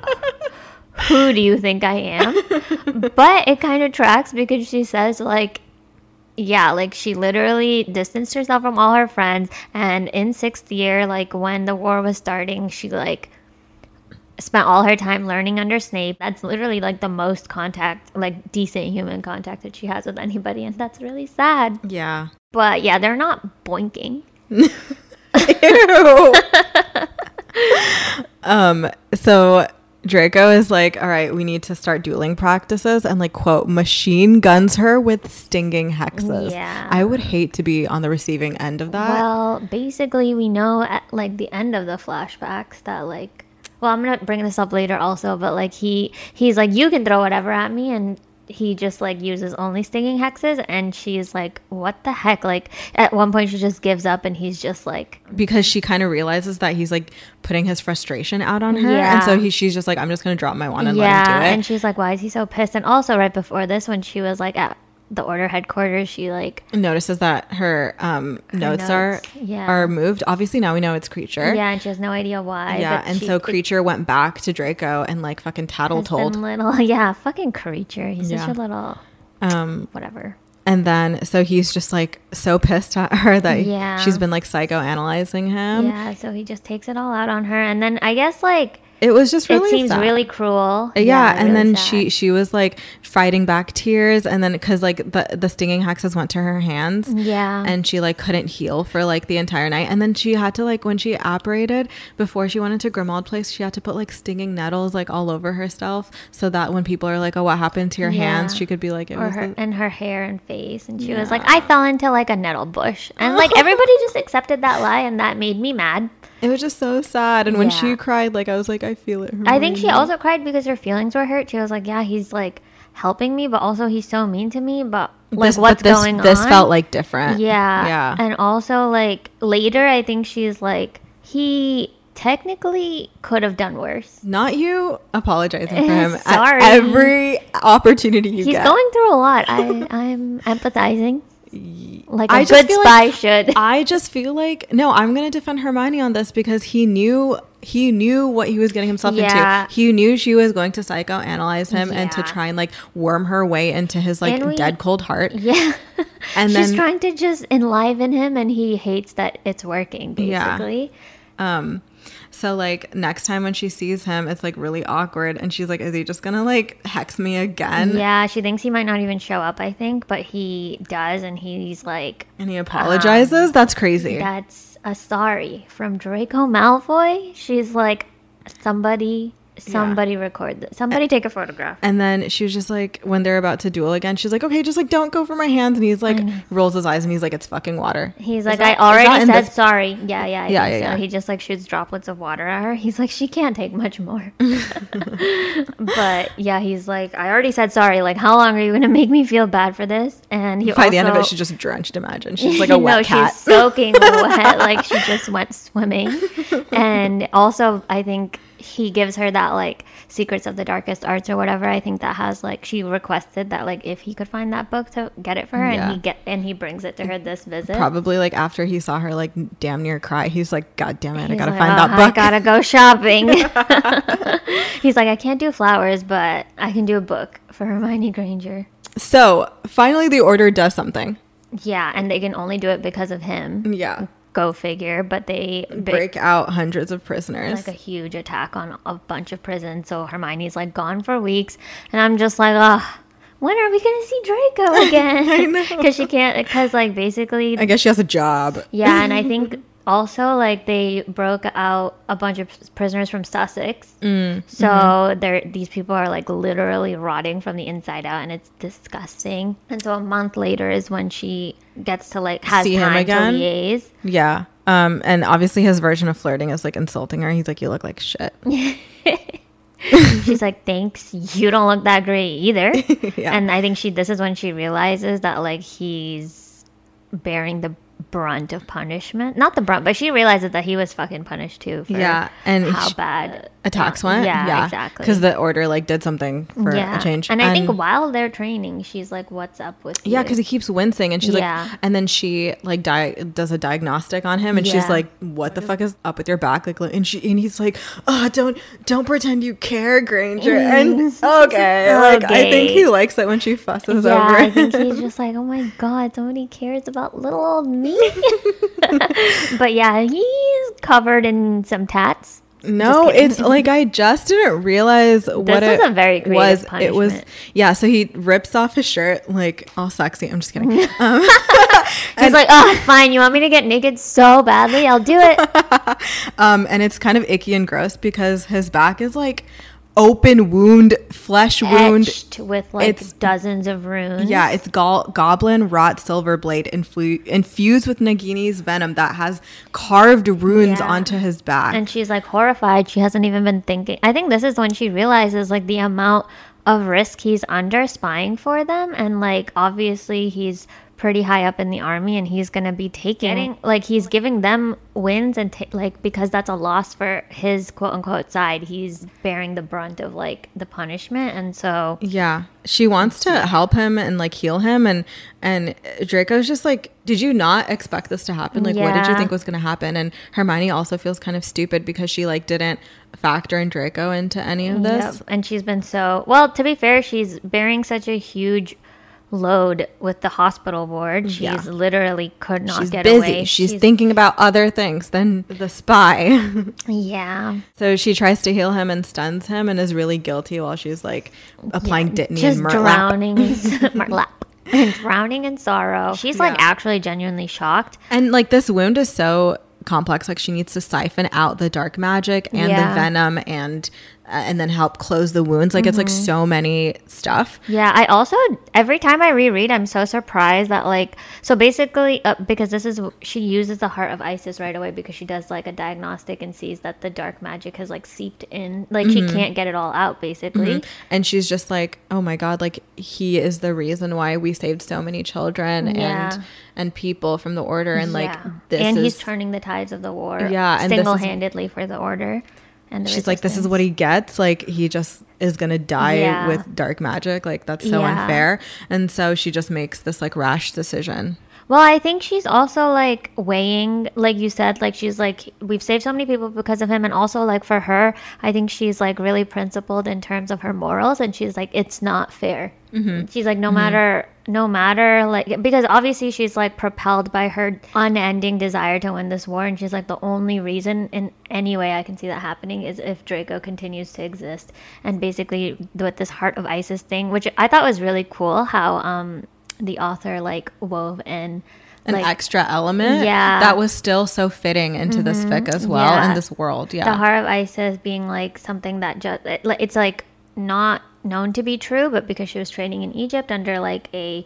who do you think I am? But it kind of tracks, because she says like, yeah, like she literally distanced herself from all her friends, and in sixth year, like when the war was starting, she like spent all her time learning under Snape. That's literally like the most contact, like decent human contact that she has with anybody, and that's really sad. Yeah. But yeah, they're not boinking. Ew. um so Draco is like, all right, we need to start dueling practices, and like, quote, machine guns her with stinging hexes. Yeah. I would hate to be on the receiving end of that. Well, basically, we know at like the end of the flashbacks that like, well, I'm gonna bring this up later also, but like he he's like, you can throw whatever at me, and he just like uses only stinging hexes, and she's like, what the heck? Like at one point she just gives up, and he's just like, because she kind of realizes that he's like putting his frustration out on her. Yeah. And so he she's just like, I'm just gonna drop my wand and yeah, let him do it. And she's like, why is he so pissed? And also right before this, when she was like at the Order headquarters, she like notices that her um her notes, notes are yeah. are moved. Obviously now we know it's Kreacher. Yeah, and she has no idea why. Yeah, and she, so Kreacher it, went back to Draco and like fucking tattle told. Little, yeah, fucking Kreacher. He's yeah. such a little um whatever. And then so he's just like so pissed at her that yeah. she's been like psychoanalyzing him. Yeah, so he just takes it all out on her, and then I guess like it was just really it seems sad. really cruel. Yeah, yeah and really then sad. she she was like fighting back tears, and then because like the the stinging hexes went to her hands, yeah, and she like couldn't heal for like the entire night, and then she had to like when she apparated before she went into Grimmauld Place, she had to put like stinging nettles like all over herself, so that when people are like, oh, what happened to your yeah. hands, she could be like, it or was her a- and her hair and face, and she yeah. was like, I fell into like a nettle bush, and like everybody just accepted that lie, and that made me mad. It was just so sad. And when yeah. she cried, like I was like, I feel it. Hermione. I think she also cried because her feelings were hurt. She was like, yeah, he's like helping me, but also he's so mean to me, but like this, what's but this, going this on? This felt like different. Yeah. Yeah. And also like later, I think she's like, he technically could have done worse. Not you apologizing for him. Sorry. At every opportunity you he's get. He's going through a lot. I, I'm empathizing. Like a I good spy like, should. I just feel like, no, I'm going to defend Hermione on this because he knew he knew what he was getting himself Yeah. into. He knew she was going to psychoanalyze him and to Yeah. try and like worm her way into his like And we- dead cold heart. Yeah. And She's then- trying to just enliven him, and he hates that it's working, Yeah. basically. Um, so like next time when she sees him, it's like really awkward, and she's like, "Is he just gonna like hex me again?" Yeah, she thinks he might not even show up, I think, but he does, and he's like, And he apologizes. That's crazy. that's a sorry from Draco Malfoy. She's like, somebody, somebody record this. Somebody take a photograph. And then she was just like, when they're about to duel again, she's like, "Okay, just like don't go for my hands." And he's like, rolls his eyes, and he's like, "It's fucking water." He's Is like, that- I is that already in said this- sorry. Yeah, yeah, I Yeah, think yeah, so. yeah. He just like shoots droplets of water at her. He's like, she can't take much more. But yeah, he's like, I already said sorry. Like, how long are you gonna make me feel bad for this? And he By also, the end of it, she's just drenched. Imagine she's like a wet no, cat. she's soaking wet, like she just went swimming. And also, I think he gives her that like Secrets of the Darkest Arts or whatever. I think that has like she requested that like if he could find that book to get it for her, Yeah. and he get and he brings it to her this visit. Probably like after he saw her like damn near cry, he's like, "God damn it, I He's gotta like, find "Oh, that I book." gotta go shopping. He's like, I can't do flowers, but I can do a book for Hermione Granger. So finally, the Order does something. Yeah, and they can only do it because of him. Yeah, Go figure. But they break out hundreds of prisoners. like a huge attack on a bunch of prisons. So Hermione's like gone for weeks, and I'm just like, oh, when are we gonna see Draco again? Because she can't. Because like basically, I guess she has a job. yeah, and I think also like they broke out a bunch of prisoners from Sussex. Mm, So mm-hmm. they're these people are like literally rotting from the inside out, and it's disgusting. And so a month later is when she gets to like has See him time to again? liaise. Yeah. Um, and obviously his version of flirting is like insulting her. He's like, "You look like shit." She's like, thanks, you don't look that great either. Yeah. And I think she this is when she realizes that like he's bearing the brunt of punishment. Not the brunt, but she realizes that he was fucking punished too for Yeah, and how she- bad Attacks went. Yeah, exactly. Because the Order like did something for yeah. a change. And I think while they're training, she's like, what's up with you? yeah, because he keeps wincing, and she's Yeah. like, and then she like di- does a diagnostic on him, and she's Yeah. like, "What the fuck is up with your back?" Like, and she and he's like, "Oh, don't don't pretend you care, Granger." And okay, like I think Okay. he likes it when she fusses yeah, over I it. think he's just like, oh my god, somebody cares about little old me. But yeah, he's covered in some tats. No, Just kidding. it's like I just didn't realize what This it is a very creative was. It was punishment. yeah. So he rips off his shirt like all sexy. I'm just kidding. Um, He's like, oh, fine, you want me to get naked so badly? I'll do it. um, and it's kind of icky and gross because his back is like open wound, flesh wound. Etched with like It's- dozens of runes. Yeah, it's go- goblin rot silver blade influ- infused with Nagini's venom that has carved runes Yeah. onto his back. And she's like horrified. She hasn't even been thinking. I think this is when she realizes like the amount of risk he's under spying for them. And like obviously he's pretty high up in the army, and he's going to be taking like he's giving them wins and ta- like because that's a loss for his quote unquote side. He's bearing the brunt of like the punishment. And so Yeah, she wants to help him and like heal him, and and Draco's just like, did you not expect this to happen? Like, what did you Yeah. think was going to happen? And Hermione also feels kind of stupid because she like didn't factor in Draco into any of this. Yep. And she's been so well, to be fair, she's bearing such a huge load with the hospital board. She's Yeah. literally could not She's get busy. away. She's, thinking about other things than the spy. yeah. So she tries to heal him and stuns him and is really guilty while she's like applying Dittany Just and Murtlap. drowning in Murtlap. And drowning in sorrow. She's like Yeah. actually genuinely shocked. And like this wound is so complex. Like she needs to siphon out the dark magic and Yeah. the venom and uh, and then help close the wounds. Like it's like Mm-hmm. so many stuff. Yeah, I also every time I reread, I'm so surprised that like so basically uh, because this is she uses the Heart of Isis right away because she does like a diagnostic and sees that the dark magic has like seeped in, like Mm-hmm. she can't get it all out basically. And she's just like, oh my god, like he is the reason why we saved so many children Yeah. and and people from the Order. And like Yeah. this and is he's turning the tides of the war Yeah, and this is- single-handedly for the Order. And the she's like, this is resistance. what he gets. Like he just is gonna die Yeah. with dark magic. Like that's so Yeah. unfair. And so she just makes this like rash decision. Well, I think she's also like weighing, like you said, like she's like, we've saved so many people because of him. And also, like, for her, I think she's like really principled in terms of her morals. And she's like, it's not fair. Mm-hmm. She's like, no mm-hmm. matter, no matter, like, because obviously she's like propelled by her unending desire to win this war. And she's like, the only reason in any way I can see that happening is if Draco continues to exist. And basically, with this Heart of Isis thing, which I thought was really cool, how, um, the author like wove in an like, extra element yeah that was still so fitting into mm-hmm. this fic as well yeah. and this world. Yeah, the Heart of Isis being like something that just it, it's like not known to be true, but because she was training in Egypt under like a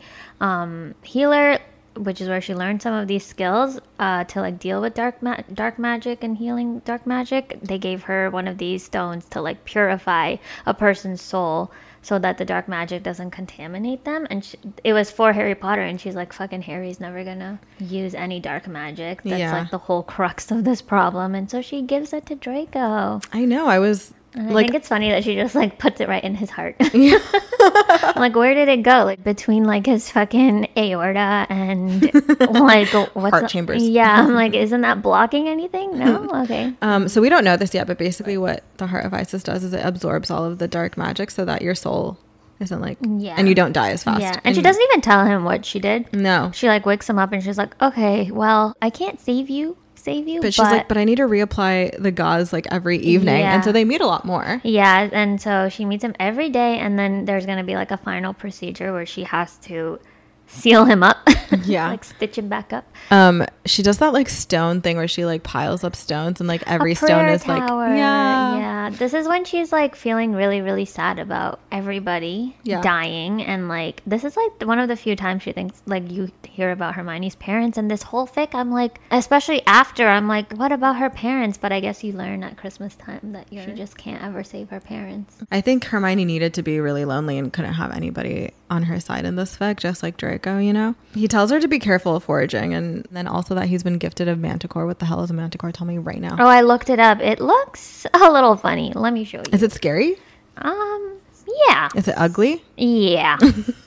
um healer, which is where she learned some of these skills uh to like deal with dark ma- dark magic and healing dark magic, they gave her one of these stones to like purify a person's soul so that the dark magic doesn't contaminate them. And she, it was for Harry Potter, and she's like, fucking Harry's never gonna use any dark magic. That's yeah. like the whole crux of this problem. And so she gives it to Draco. I know. I was and like, I think it's funny that she just like puts it right in his heart. Yeah. I'm like, where did it go? Like between like his fucking aorta and like what's heart the, chambers. Yeah, I'm like, isn't that blocking anything? No, okay. Um, so we don't know this yet, but basically, what the Heart of Isis does is it absorbs all of the dark magic, so that your soul isn't like, yeah, and you don't die as fast. Yeah, and, and she doesn't even tell him what she did. No, she like wakes him up and she's like, okay, well, I can't save you. save you but she's but, like but I need to reapply the gauze like every evening. Yeah. And so they meet a lot more. Yeah, and so she meets him every day, and then there's gonna be like a final procedure where she has to seal him up. Yeah. Like stitch him back up. Um she does that like stone thing where she like piles up stones, and like every stone is tower. like yeah yeah this is when she's like feeling really really sad about everybody yeah. dying, and like this is like one of the few times she thinks like you hear about Hermione's parents, and this whole fic I'm like, especially after, I'm like, what about her parents? But I guess you learn at Christmas time that you sure. just can't ever save her parents. I think Hermione needed to be really lonely and couldn't have anybody on her side in this fic, just like Draco, you know. He tells her to be careful of foraging, and then also that he's been gifted a manticore. What the hell is a manticore? Tell me right now. Oh, I looked it up. It looks a little funny. Let me show you. Is it scary? Um, yeah. Is it ugly? Yeah.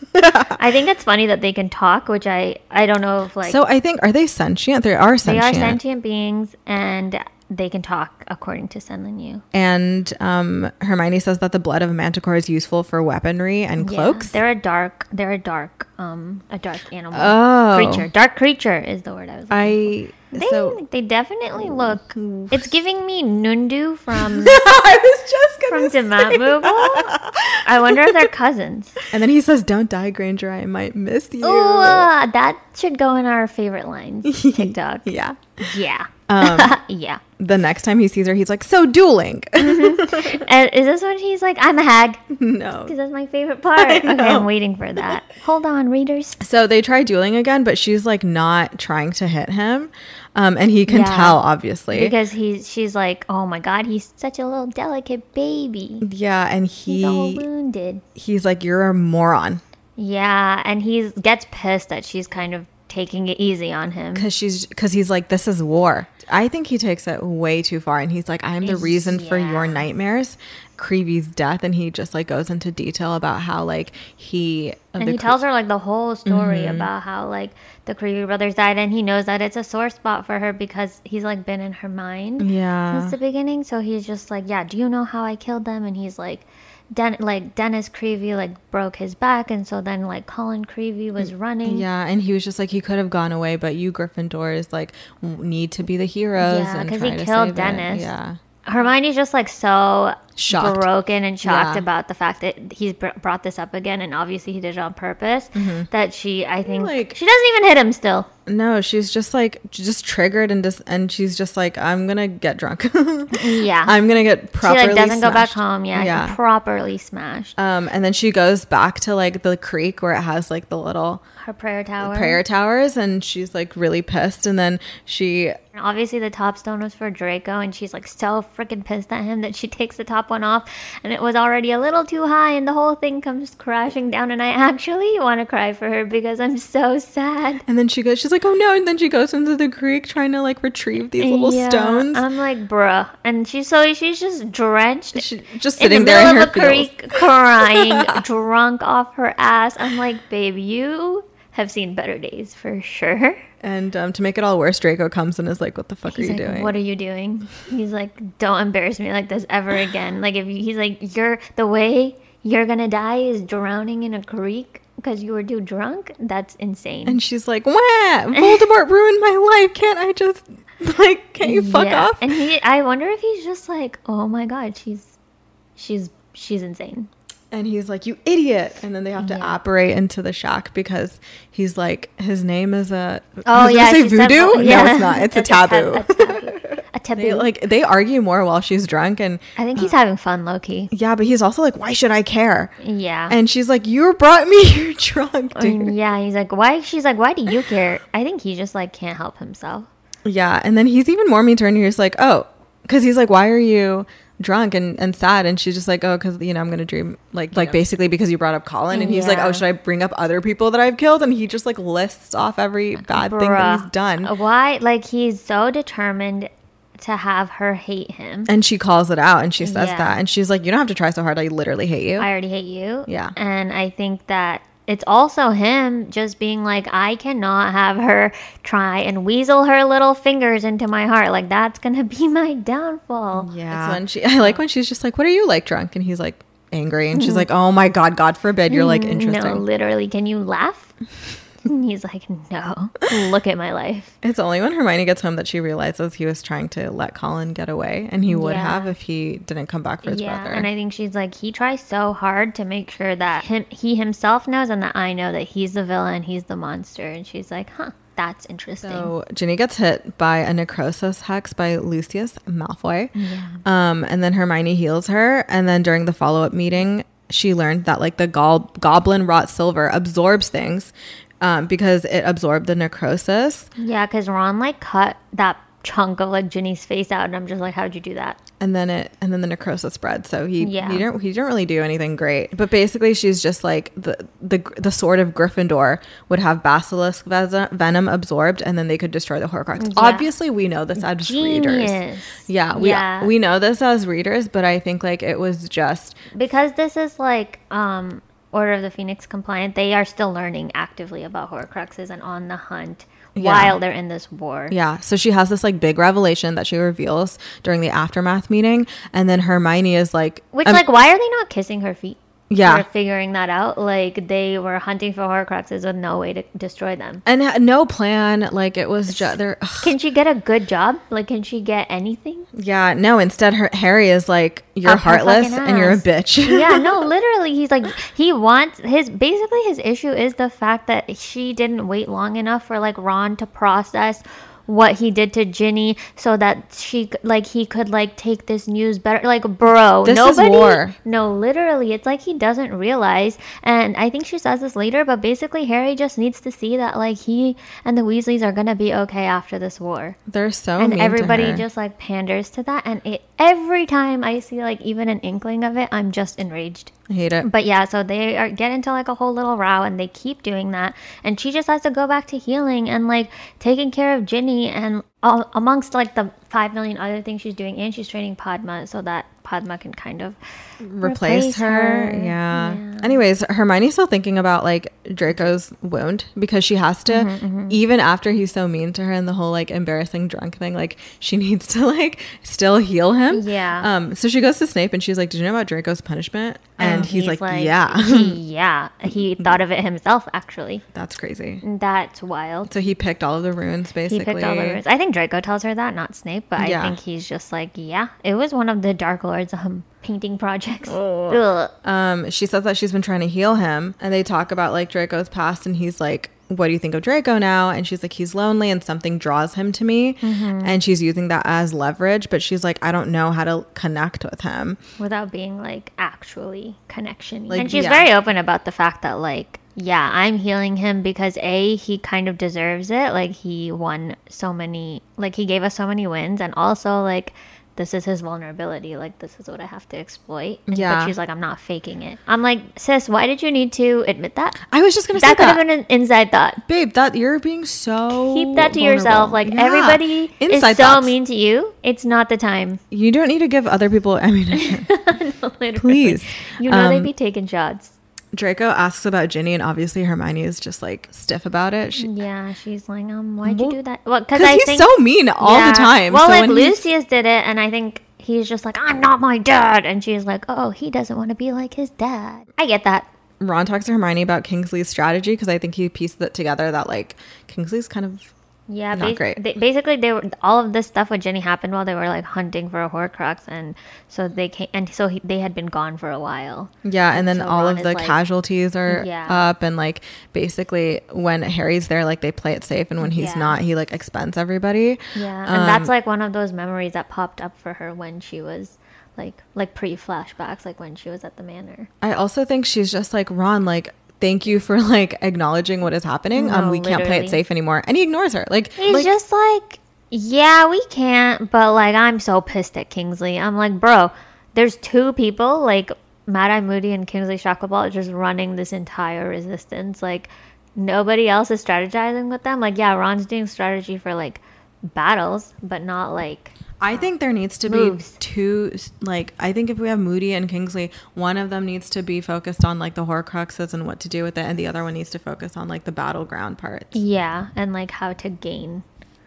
I think it's funny that they can talk, which I I don't know if like. So I think, are they sentient? They are sentient. They are sentient beings, and they can talk, according to Sen Lin Yu. And um, Hermione says that the blood of a manticore is useful for weaponry and cloaks. Yeah, they're a dark, they're a dark, um, a dark animal. Oh. Creature. Dark creature is the word I was looking I. for. They, so, they definitely look. It's giving me Nundu from. I was just gonna from Damatmu. I wonder if they're cousins. And then he says, "Don't die, Granger. I might miss you." Oh, uh, that should go in our favorite lines. TikTok. Yeah. Yeah. Um, yeah. The next time he sees her, he's like, "So dueling." Mm-hmm. And is this when he's like, "I'm a hag"? No, because that's my favorite part. Okay, I'm waiting for that. Hold on, readers. So they try dueling again, but she's like not trying to hit him, um, and he can yeah. tell obviously because he's. She's like, "Oh my god, he's such a little delicate baby." Yeah, and he he's all wounded. He's like, "You're a moron." Yeah, and he gets pissed that she's kind of taking it easy on him because she's because he's like, this is war. I think he takes it way too far, and he's like, I'm the reason yeah. for your nightmares, Creevy's death, and he just like goes into detail about how like he and he Cre- tells her like the whole story mm-hmm. about how like the Creevy brothers died, and he knows that it's a sore spot for her because he's like been in her mind yeah since the beginning. So he's just like, yeah, do you know how I killed them? And he's like, Den- like Dennis Creevy like broke his back, and so then like Colin Creevy was running. Yeah, and he was just like, he could have gone away, but you Gryffindors like need to be the heroes. Yeah, and because try he to killed save Dennis. It. Yeah, Hermione's just like so shocked, broken and shocked yeah. about the fact that he's br- brought this up again, and obviously he did it on purpose. Mm-hmm. That she, I think, like, she doesn't even hit him still. No, she's just like just triggered and just and she's just like, I'm gonna get drunk. Yeah, I'm gonna get properly. She like doesn't smashed. go back home. Yeah, yeah. properly smashed. Um, and then she goes back to like the creek where it has like the little her prayer tower, prayer towers, and she's like really pissed. And then she. And obviously the top stone was for Draco, and she's like so freaking pissed at him that she takes the top one off, and it was already a little too high, and the whole thing comes crashing down, and I actually want to cry for her because I'm so sad. And then she goes, she's like, oh no, and then she goes into the creek trying to like retrieve these little yeah, stones. I'm like, bruh, and she's so she's just drenched, she, just sitting in the there middle in her of a creek, crying, drunk off her ass. I'm like, babe, you have seen better days for sure. And um, to make it all worse, Draco comes and is like, what the fuck He's are you like, doing? what are you doing? He's like, don't embarrass me like this ever again. Like, if you, he's like, you're the way you're gonna die is drowning in a creek because you were too drunk. That's insane. And she's like, wah, Voldemort ruined my life. Can't I just, like, can't you fuck yeah. off? And he, I wonder if he's just like, oh my God, she's, she's, she's insane. And he's like, you idiot. And then they have to Yeah. apparate into the shack because he's like, his name is a, Oh I was yeah, gonna say she said- voodoo? yeah. No, it's not. It's a tab- taboo. A, taboo. A taboo. They, like, they argue more while she's drunk. And I think he's having fun, low key. yeah, but he's also like, why should I care? Yeah. And she's like, you brought me here drunk, I dude. mean, yeah, he's like, why? She's like, why do you care? I think he just like can't help himself. Yeah. And then he's even more mean to her. And he's like, oh, because he's like, why are you drunk and, and sad? And she's just like, oh, because, you know, I'm going to dream like, like basically because you brought up Colin. And he's like, Yeah. oh, should I bring up other people that I've killed? And he just like lists off every bad thing that Bruh. he's done. Why? Like, he's so determined to have her hate him. And she calls it out and she says Yeah. that. And she's like, you don't have to try so hard. I literally hate you. I already hate you. Yeah. And I think that it's also him just being like, I cannot have her try and weasel her little fingers into my heart. Like, that's going to be my downfall. yeah. It's when she, I like when she's just like, what are you like drunk? And he's like angry. And she's like, oh my God, God forbid. You're like interesting. No, literally. Can you laugh? And he's like, no, look at my life. It's only when Hermione gets home that she realizes he was trying to let Colin get away. And he would Yeah. have if he didn't come back for his Yeah, brother. and I think she's like, he tries so hard to make sure that him, he himself knows and that I know that he's the villain, he's the monster. And she's like, huh, that's interesting. So Ginny gets hit by a necrosis hex by Lucius Malfoy. Um, and then Hermione heals her. And then during the follow-up meeting, she learned that like the gol- goblin wrought silver absorbs things um, because it absorbed the necrosis. Yeah, because Ron like cut that chunk of like Ginny's face out, and I'm just like, how'd you do that? And then it, and then the necrosis spread. So he, Yeah. he didn't, he didn't really do anything great. But basically, she's just like the the the sword of Gryffindor would have basilisk ves- venom absorbed, and then they could destroy the Horcrux. Yeah. Obviously, we know this as readers. Genius. Yeah, we Yeah. we know this as readers, but I think like it was just Because this is like um Order of the Phoenix compliant, they are still learning actively about Horcruxes and on the hunt Yeah. while they're in this war. yeah. So she has this like big revelation that she reveals during the aftermath meeting, and then Hermione is like, Which, um, like, why are they not kissing her feet? Yeah. For figuring that out. Like, they were hunting for Horcruxes with no way to destroy them. and had no plan. Like it was just there. Can she get a good job? Like, can she get anything? Yeah, no. Instead, her Harry is like, you're Up her heartless fucking and you're a ass. bitch. Yeah, no, literally, he's like, he wants his, basically his issue is the fact that she didn't wait long enough for like Ron to process what he did to Ginny so that she c- like he could like take this news better. Like, bro, This is nobody war. no, literally, it's like he doesn't realize. And I think she says this later, but basically Harry just needs to see that like he and the Weasleys are gonna be okay after this war. They're so And mean to everybody her. just like panders to that, and it every time I see like even an inkling of it, I'm just enraged. I hate it. But yeah, so they are get into like a whole little row, and they keep doing that, and she just has to go back to healing and like taking care of Ginny, and all, amongst like the five million other things she's doing, and she's training Padma so that Padma can kind of Replace, replace her. her. Yeah. Yeah. Anyways, Hermione's still thinking about like Draco's wound because she has to, Mm-hmm, even after he's so mean to her and the whole like embarrassing drunk thing, like she needs to like still heal him. Yeah. Um. So she goes to Snape and she's like, "Did you know about Draco's punishment?" And he's, like, "Yeah." he, yeah, he thought of it himself actually. That's crazy. That's wild. So he picked all of the runes basically. He picked all the runes. I think Draco tells her that, not Snape, but I Yeah. think he's just like, yeah, it was one of the Dark Lord's um painting projects. Ugh. Um, she says that she's been trying to heal him, and they talk about like Draco's past, and he's like, "What do you think of Draco now?" And she's like, "He's lonely, and something draws him to me." Mm-hmm. And she's using that as leverage, but she's like, "I don't know how to connect with him." Without being like actually connection. Like, And she's yeah. very open about the fact that like, yeah, I'm healing him because A, he kind of deserves it. Like he won so many, like he gave us so many wins, and also like this is his vulnerability. Like this is what I have to exploit. And- Yeah. But she's like, I'm not faking it. I'm like, sis, why did you need to admit that? I was just gonna say That could that, have been an inside thought. babe. That you're being so Keep that to vulnerable. yourself. Like Yeah. everybody Inside is so thoughts. mean to you. It's not the time. You don't need to give other people ammunition. Literally. Please. You know Um, they'd be taking shots. Draco asks about Ginny, and obviously Hermione is just like stiff about it. She, yeah, she's like, um, why'd well, you do that? Well, because because I he's think so mean all yeah. the time. Well, so like when he's- Lucius did it, and I think he's just like, I'm not my dad, and she's like, oh, he doesn't want to be like his dad. I get that. Ron talks to Hermione about Kingsley's strategy because I think he pieced it together that like Kingsley's kind of Yeah, not bas- great. They, basically, they were all of this stuff with Ginny happened while they were like hunting for a Horcrux, and so they came, and so he, they had been gone for a while. Yeah, and then So all Ron of is the like- casualties are Yeah. up, and like basically when Harry's there, like they play it safe, and when he's Yeah. not, he like expends everybody. Yeah, and Um, that's like one of those memories that popped up for her when she was like like pre flashbacks, like when she was at the manor. I also think she's just like, Ron, like thank you for like acknowledging what is happening. um, No, we can't play it literally. safe anymore, and he ignores her. Like, He's like just like, yeah, we can't, but like I'm so pissed at Kingsley. I'm like, bro, there's two people like Mad Eye Moody and Kingsley Shacklebolt just running this entire resistance. Like nobody else is strategizing with them. Like yeah, Ron's doing strategy for like battles, but not like I think there needs to Moves. be two, like, I think if we have Moody and Kingsley, one of them needs to be focused on, like, the Horcruxes and what to do with it, and the other one needs to focus on, like, the battleground parts. yeah, and like how to gain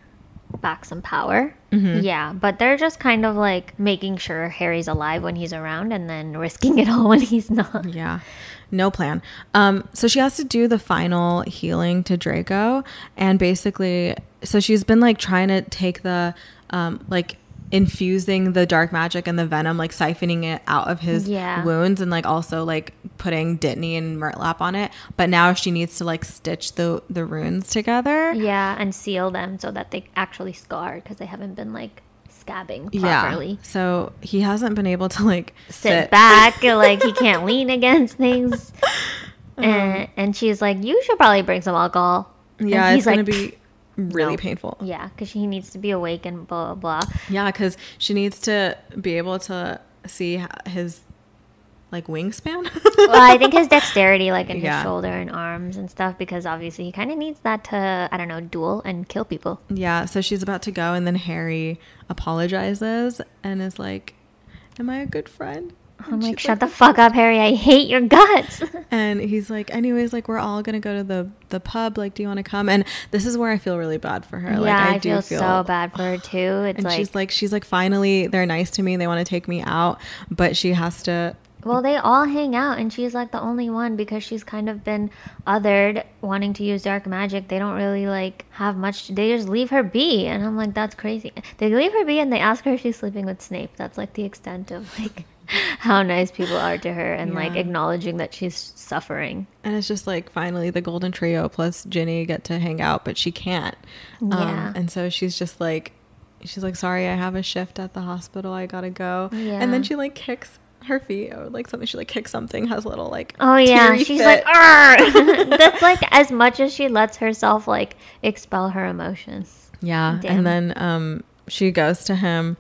back some power. Mm-hmm. Yeah, but they're just kind of like making sure Harry's alive when he's around and then risking it all when he's not. Yeah. No plan. Um, so she has to do the final healing to Draco, and basically, so she's been, like, trying to take the, um, like, infusing the dark magic and the venom, like siphoning it out of his Yeah. wounds, and like also like putting Dittany and Murtlap on it. But now she needs to like stitch the the runes together. Yeah, and seal them so that they actually scar because they haven't been like scabbing Yeah. properly. So he hasn't been able to like Sit, sit, back, like he can't lean against things. Uh-huh. And and she's like, you should probably bring some alcohol. Yeah, and it's gonna like, be really no. painful. Yeah, because he needs to be awake and blah blah blah. Yeah, because she needs to be able to see h- his like wingspan. Well, I think his dexterity, like in his Yeah. shoulder and arms and stuff, because obviously he kind of needs that to, I don't know, duel and kill people. Yeah, so she's about to go, and then Harry apologizes and is like, "Am I a good friend?" I'm And like, she's shut the fuck up, Harry. I hate your guts. And he's like, anyways, like we're all gonna go to the the pub. Like, do you want to come? And this is where I feel really bad for her. yeah, like, I, do feel, so bad for her too. It's And like, she's like, she's like, finally, they're nice to me. They want to take me out, but she has to. well, they all hang out, and she's like the only one because she's kind of been othered, wanting to use dark magic. They don't really like have much. They just leave her be, and I'm like, that's crazy. They leave her be, and they ask her if she's sleeping with Snape. That's like the extent of like how nice people are to her, and like Yeah. acknowledging that she's suffering. And it's just like finally the golden trio plus Ginny get to hang out, but she can't. Yeah. Um, and so she's just like, she's like, sorry, I have a shift at the hospital. I gotta go. Yeah. And then she like kicks her feet or like something. She like kicks something, has a little like. Oh yeah, teary she's fit. like, "Arr!" That's like as much as she lets herself like expel her emotions. Yeah. Damn. And then um, she goes to him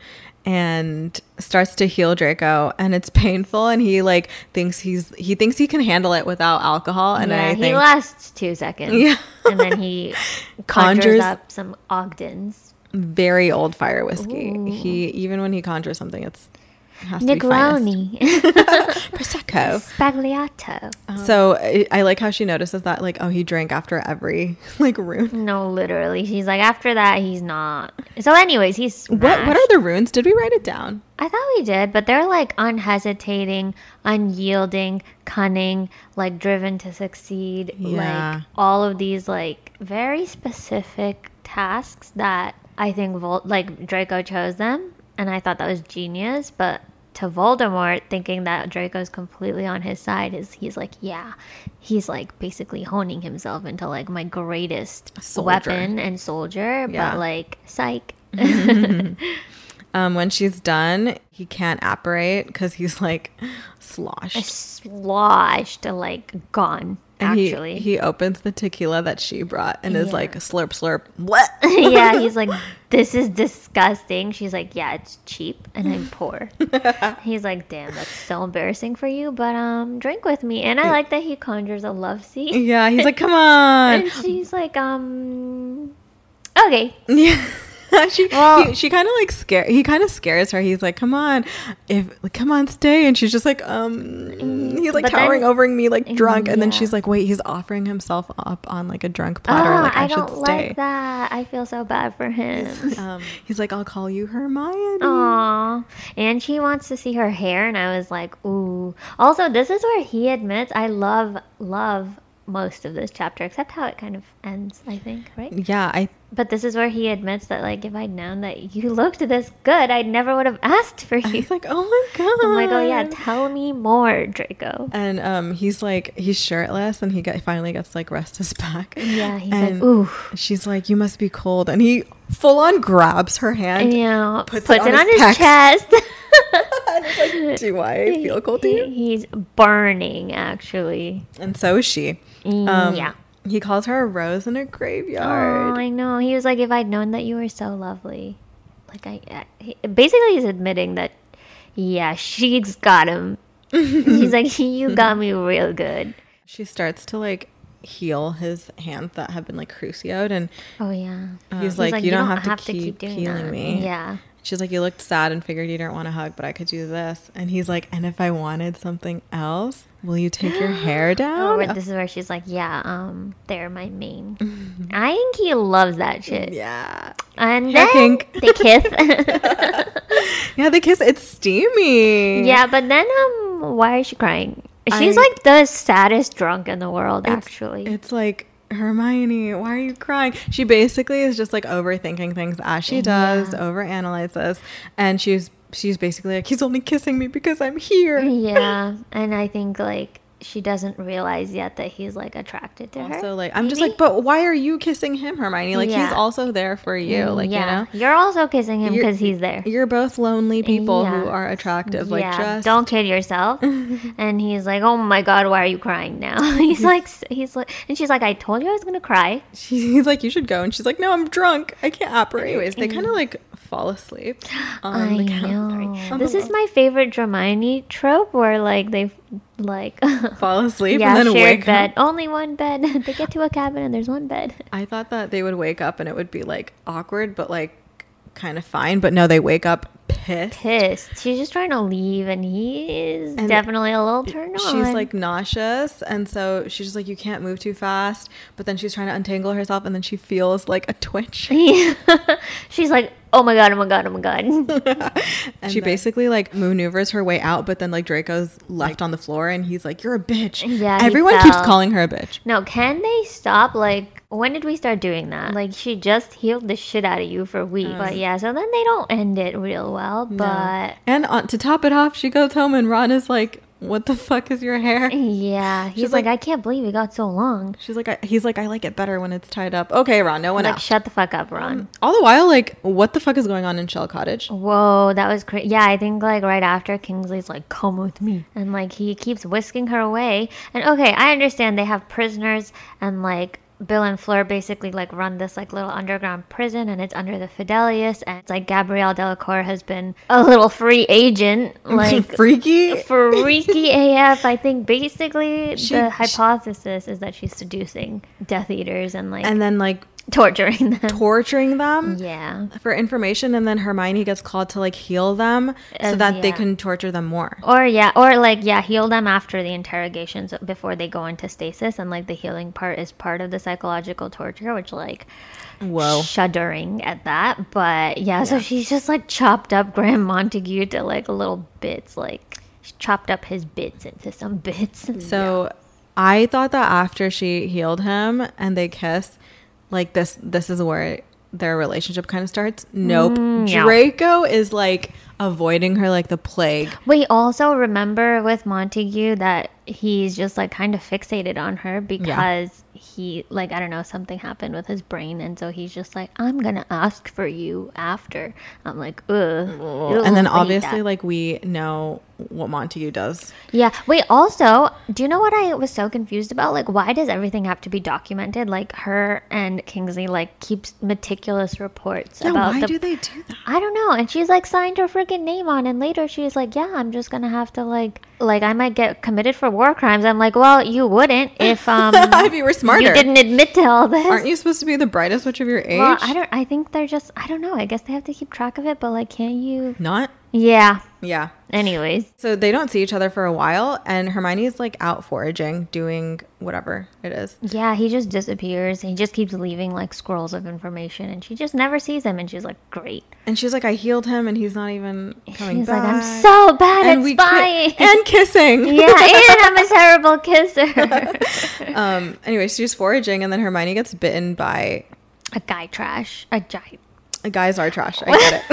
and starts to heal Draco, and it's painful, and he like thinks he's he thinks he can handle it without alcohol, and yeah, I he think lasts two seconds. Yeah. And then he Conjures- conjures up some Ogdens. very old fire whiskey. Ooh. He even when he conjures something, it's it has to be finest. Negroni. Prosecco. Spagliato. So I, I like how she notices that like, oh, he drank after every like rune. No, literally. She's like, after that, he's not. So anyways, he's What what smashed. are the runes? Did we write it down? I thought we did, but they're like unhesitating, unyielding, cunning, like driven to succeed. Yeah. Like all of these like very specific tasks that I think Vol- like Draco chose them, and I thought that was genius. But to Voldemort, thinking that Draco's completely on his side, is he's like, yeah, he's like basically honing himself into like my greatest Soldier. weapon and soldier, Yeah. but like psych. Um, when she's done, he can't apparate because he's like sloshed. Sloshed, like gone. And he, Actually, he opens the tequila that she brought and is Yeah. like slurp slurp. What? yeah, he's like, this is disgusting. She's like, yeah, it's cheap and I'm poor. He's like, damn, that's so embarrassing for you, but um, drink with me. And I like that he conjures a love scene. Yeah, he's like, come on. And she's like, um, okay. Yeah. she Well- he, she kind of like scare he kind of scares her. He's like, come on, if like, come on, stay. And she's just like, um he's like But towering then- over me like drunk. And then Yeah. she's like, wait, he's offering himself up on like a drunk platter. Ah, like I, I should don't stay. like that. I feel so bad for him. Um, he's like, I'll call you Hermione. Aw. And she wants to see her hair, and I was like, ooh. Also, this is where he admits I love, love most of this chapter, except how it kind of ends, I think, right? Yeah, I But this is where he admits that, like, if I'd known that you looked this good, I never would have asked for you. he's like, oh my god. I'm like, oh yeah, tell me more, Draco. And um, he's like, he's shirtless, and he get, finally gets to, like rest his back. Yeah, he's And like, ooh. she's like, you must be cold, and he full on grabs her hand. Yeah, puts puts, it it on on, his his, pecs. chest. And it's like, do I feel cold to He- you? He's burning, actually. And so is she. Um, Yeah. He calls her a rose in a Oh, graveyard. I know. He was like, if I'd known that you were so lovely. Like, I. I he, basically, he's admitting that, yeah, she's got him. He's like, you got me real good. She starts to like heal his hands that have been like crucioed, and Oh, yeah. he's, like, you, don't, have, to, keep doing healing that. me. Yeah. She's like, you looked sad and figured you didn't want to hug, but I could do this. And he's like, and if I wanted something else, will you take your hair Oh, down? where- this is where she's like, yeah, um, they're my main. I think he loves that shit. Yeah. And Hair then kink. they kiss. Yeah, they kiss. It's steamy. Yeah, but then um, why is she crying? She's I- like the saddest drunk in the world, It's- actually. It's like, Hermione, why are you crying? She basically is just like overthinking things as she does, Yeah. overanalyzes, and she's she's basically like, he's only kissing me because I'm here. Yeah, and I think like she doesn't realize yet that he's like attracted to her. So like, I'm just maybe? like, but why are you kissing him, Hermione? Like, he's Yeah. also there for you. Like, yeah, you know, you're also kissing him You're- because he's there. You're both lonely people who Yeah. are attractive. Like, yeah, just don't kid yourself. And he's like, "Oh my god, why are you crying now?" he's like, he's like, and she's like, "I told you I was gonna cry." He's like, you should go, and she's like, no, I'm drunk. I can't operate. Anyways, they kind of like fall asleep on I the couch. know. On This the is my favorite Hermione trope, where like they like fall asleep yeah, and then shared wake bed. up. Only one bed. They get to a cabin and there's one bed. I thought that they would wake up and it would be like awkward, but like kind of fine. But no, they wake up pissed. Pissed. She's just trying to leave, and he is And definitely a little turned on. She's like nauseous, and so she's just like, you can't move too fast. But then she's trying to untangle herself, and then she feels like a twitch. she's like, oh my god, oh my god, oh my god. And she basically like maneuvers her way out, but then like Draco's left on the floor, and he's like, "You're a bitch." Yeah, he everyone keeps fell. calling her a bitch. No, can they stop? Like, when did we start doing that? Like, she just healed the shit out of you for weeks. But yeah, so then they don't end it real well. But And on, to top it off, she goes home, and Ron is like, "What the fuck is your hair?" yeah, he's She's like, like- I can't believe it got so long. She's like, I, "He's like, I like it better when it's tied up." Okay, Ron, no one Like, else. shut the fuck up, Ron. All the while, like, what the fuck is going on in Shell Cottage? Whoa, that was crazy. Yeah, I think like right after Kingsley's like, come with me. And like he keeps whisking her away. And okay, I understand they have prisoners and like Bill and Fleur basically like run this like little underground prison and it's under the Fidelius. And it's like Gabrielle Delacour has been a little free agent. Like Freaky. freaky A F. I think basically She- the she- hypothesis is that she's seducing Death Eaters and like And then like torturing them. torturing them. yeah. For information, and then Hermione gets called to like heal them so Uh, that they yeah. can torture them more. Or yeah, or like yeah, heal them after the interrogations before they go into stasis, and like the healing part is part of the psychological torture, which like Whoa. shuddering at that. But yeah, so she's just like chopped up Graham Montague to like little bits, like she chopped up his bits into some bits. So I thought that after she healed him and they kiss, like this this is where their relationship kind of starts. Nope. Mm, yeah. Draco is like avoiding her like the plague. Wait, also remember with Montague that he's just like kind of fixated on her because he like I don't know, something happened with his brain, and so he's just like, I'm gonna ask for you after. I'm like, ugh. And then Ugh, I hate obviously that. like we know what Montague does. Yeah. Wait, also, do you know what I was so confused about? Like, why does everything have to be documented? Like, her and Kingsley, like, keeps meticulous reports Yeah, about why the... do they do that? I don't know. And she's, like, signed her freaking name on. And later she's like, yeah, I'm just gonna have to, like... Like, I might get committed for war crimes. I'm like, well, you wouldn't if, um... If you were smart smarter. You didn't admit to all this. Aren't you supposed to be the brightest witch of your age? Well, I don't. I think they're just. I don't know. I guess they have to keep track of it. But like, can't you? Not. Yeah. Yeah. Anyways. So they don't see each other for a while, and Hermione's like out foraging, doing whatever it is. Yeah, he just disappears. He just keeps leaving like scrolls of information, and she just never sees him. And she's like, "Great." And she's like, "I healed him, and he's not even coming He's back." like, "I'm so bad and at we spying ki- and kissing." Yeah, and I'm a terrible kisser. um. Anyway, she's foraging, and then Hermione gets bitten by a guy trash. A giant. Guys are trash. I get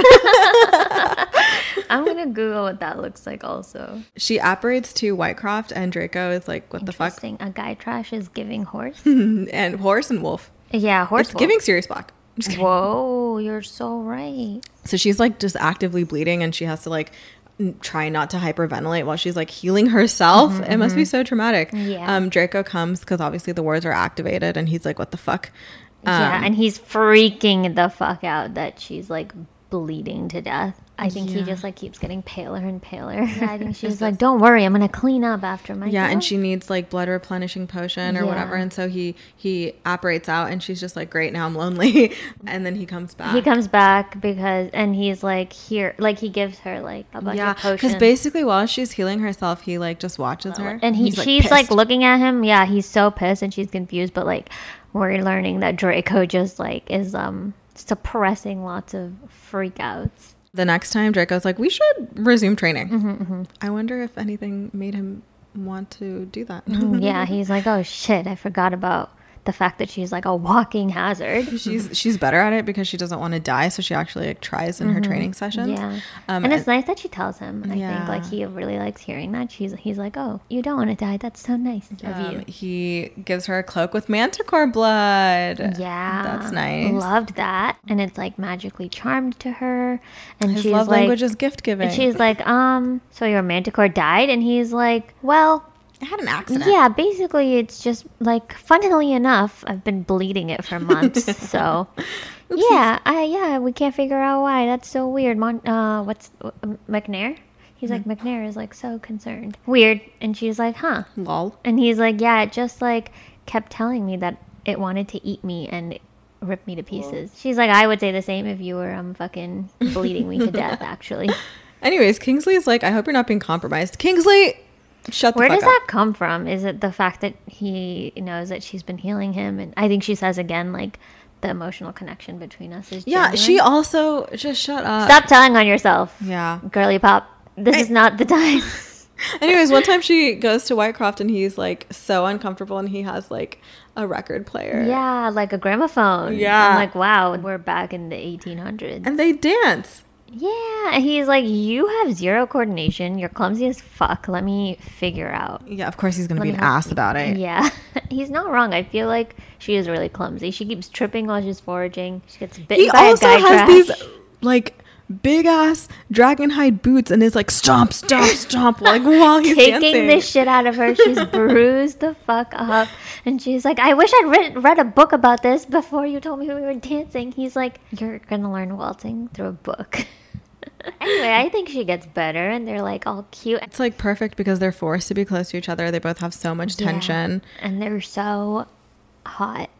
it. I'm gonna Google what that looks like also. She apparates to Whitecroft, and Draco is like, what the fuck? Interesting. A guy trash is giving horse? And horse and wolf. Yeah, horse It's wolf. giving Sirius Black. Just kidding. Whoa, you're so right. So she's like just actively bleeding, and she has to like n- try not to hyperventilate while she's like healing herself. Mm-hmm, it must be so traumatic. Yeah. Um, Draco comes because obviously the wards are activated, and he's like, what the fuck? Um, Yeah, and he's freaking the fuck out that she's like bleeding to death. I think he Yeah. just like keeps getting paler and paler. Yeah, I think she's like, "Don't worry, I'm gonna clean up after myself." Yeah, and she needs like blood replenishing potion or Yeah. whatever, and so he he apparates out, and she's just like, great, now I'm lonely. And then he comes back. He comes back because, and he's like, here, like he gives her like a bunch Yeah, of potions. because basically while she's healing herself, he like just watches her, and he, He's, she's like pissed. looking at him. Yeah, he's so pissed, and she's confused. But like, we're learning that Draco just like is um suppressing lots of freakouts. The next time, Draco's like, we should resume training. Mm-hmm, mm-hmm. I wonder if anything made him want to do that. Yeah, he's like, oh shit, I forgot about the fact that she's like a walking hazard. she's she's better at it because she doesn't want to die, so she actually like tries in her training sessions. Yeah, Um, and it's nice that she tells him. I Yeah. think like he really likes hearing that. She's he's like, oh, you don't want to die. That's so nice of um, you. he gives her a cloak with manticore blood. Yeah, That's nice. Loved that, and it's like magically charmed to her, and His she's love like, language is gift giving. and she's like, um, so your manticore died, and he's like, well, I had an accident. yeah, basically it's just like, funnily enough, I've been bleeding it for months, so. Yeah, I yeah, we can't figure out why. That's so weird. Mon- uh, what's uh, McNair? He's like, McNair is like so concerned. Weird. And she's like, huh. Lol. And he's like, yeah, it just like kept telling me that it wanted to eat me and rip me to pieces. She's like, I would say the same if you were um fucking bleeding me to death, actually. Anyways, Kingsley is like, I hope you're not being compromised. Kingsley, shut the Where fuck does up. that come from? Is it the fact that he knows that she's been healing him? And I think she says again, like, the emotional connection between us is Yeah, genuine. she also just shut up. Stop telling on yourself. Yeah. Girly pop. This is not the time. Anyways, one time she goes to Whitecroft and he's like so uncomfortable and he has like a record player. Yeah, like a gramophone. Yeah. I'm like, wow, we're back in the eighteen hundreds. And they dance. Yeah, and he's like, you have zero coordination. You're clumsy as fuck. Let me figure out. Yeah, of course he's gonna Let be me an help ass you. about it. Yeah, he's not wrong. I feel like she is really clumsy. She keeps tripping while she's foraging. She gets bitten He by also a guy has trash. these like big ass dragonhide boots and is like stomp, stomp, stomp like while he's Kicking dancing. the shit out of her. She's bruised the fuck up. And she's like, I wish I'd read, read a book about this before you told me we were dancing. He's like, you're gonna learn waltzing through a book. Anyway, I think she gets better and they're like all cute. It's like perfect because they're forced to be close to each other. They both have so much Yeah. tension. And they're so hot.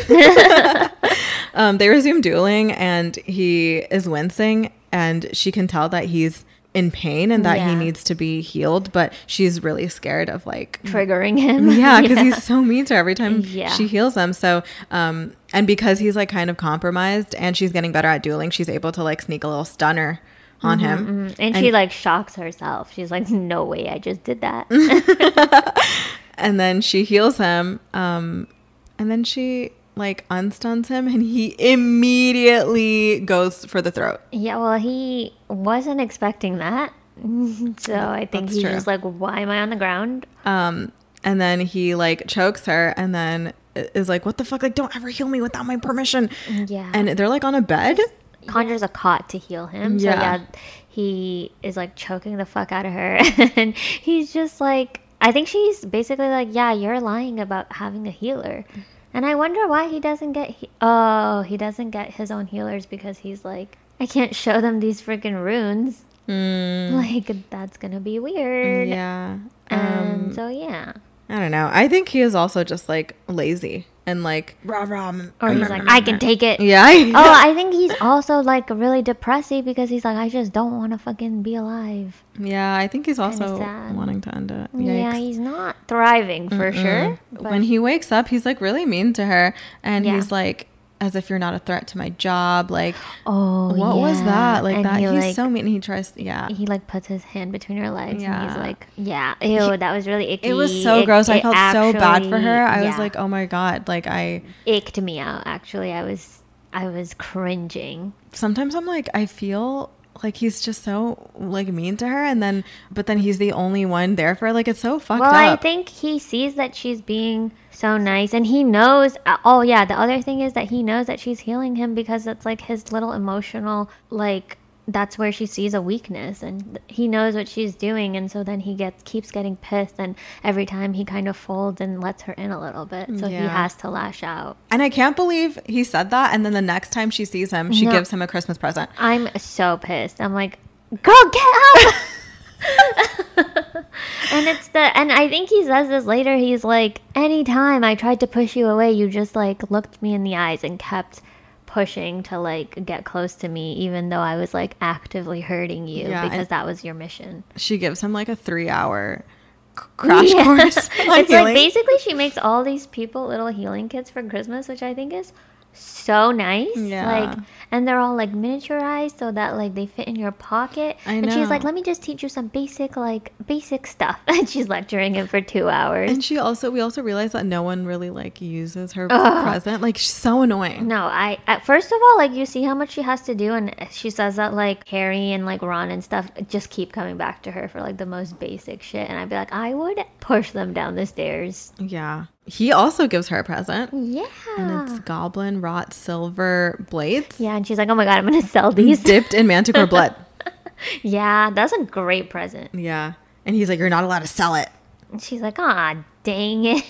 Um, they resume dueling and he is wincing and she can tell that he's in pain and that he Yeah. needs to be healed, but she's really scared of like Triggering him. yeah, because he's so mean to her every time Yeah. she heals him. So, um, and because he's like kind of compromised and she's getting better at dueling, she's able to like sneak a little stunner on him. Mhm. And, she like shocks herself. She's like, no way, I just did that. And then she heals him. Um, and then she like unstuns him and he immediately goes for the throat. Yeah, well, he wasn't expecting that. So I think That's he's true. just like, why am I on the ground? Um, and then he like chokes her and then is like, what the fuck? Like, don't ever heal me without my permission. Yeah. And they're like on a bed. Conjures a cot to heal him. So Yeah. yeah, he is like choking the fuck out of her. And he's just like, I think she's basically like, yeah, you're lying about having a healer. And I wonder why he doesn't get, he- oh, he doesn't get his own healers because he's like, I can't show them these freaking runes. Mm, Like, that's gonna be weird. yeah. And Um, so, yeah. I don't know. I think he is also just like lazy. and like rah rah. Or he's like, I can take it. Yeah. Oh, I think he's also like really depressing because he's like, I just don't want to fucking be alive. Yeah, I think he's also sad. wanting to end it. Yikes. Yeah, he's not thriving for Mm-mm. sure. But when he wakes up, he's like really mean to her, and yeah. he's like, as if you're not a threat to my job. Like, oh, what yeah. was that? Like and that. He, he's like, so mean. He tries. Yeah. He like puts his hand between her legs, yeah. and he's like, yeah, ew, that was really icky. It was so it, gross. It I felt actually, so bad for her. I yeah. was like, oh my god. Like I icked me out. Actually, I was I was cringing. Sometimes I'm like, I feel like he's just so like mean to her, and then but then he's the only one there for her. Like it's so fucked well, up. Well, I think he sees that she's being so nice, and he knows. Oh yeah, the other thing is that he knows that she's healing him because it's like his little emotional like. That's where she sees a weakness, and he knows what she's doing, and so then he gets keeps getting pissed, and every time he kind of folds and lets her in a little bit, so yeah. he has to lash out. And I can't believe he said that, and then the next time she sees him, she no. gives him a Christmas present. I'm so pissed. I'm like, girl, get out! And it's the and I think he says this later. He's like, anytime I tried to push you away, you just like looked me in the eyes and kept pushing to like get close to me, even though I was like actively hurting you yeah, because that was your mission. She gives him like a three hour c- crash yeah. course. It's healing. Like basically she makes all these people little healing kits for Christmas, which I think is so nice. Yeah. Like, and they're all like miniaturized so that like they fit in your pocket. I know. And she's like, let me just teach you some basic like basic stuff. And she's lecturing him for two hours. And she also we also realized that no one really like uses her Ugh. present. Like she's so annoying. No, I at first of all, like you see how much she has to do, and she says that like Harry and like Ron and stuff just keep coming back to her for like the most basic shit, and I'd be like, I would push them down the stairs. Yeah. He also gives her a present. Yeah. And it's goblin wrought silver blades. Yeah, and she's like, oh my god, I'm going to sell these. Dipped in manticore blood. Yeah, that's a great present. Yeah. And he's like, you're not allowed to sell it. And she's like, ah, dang it.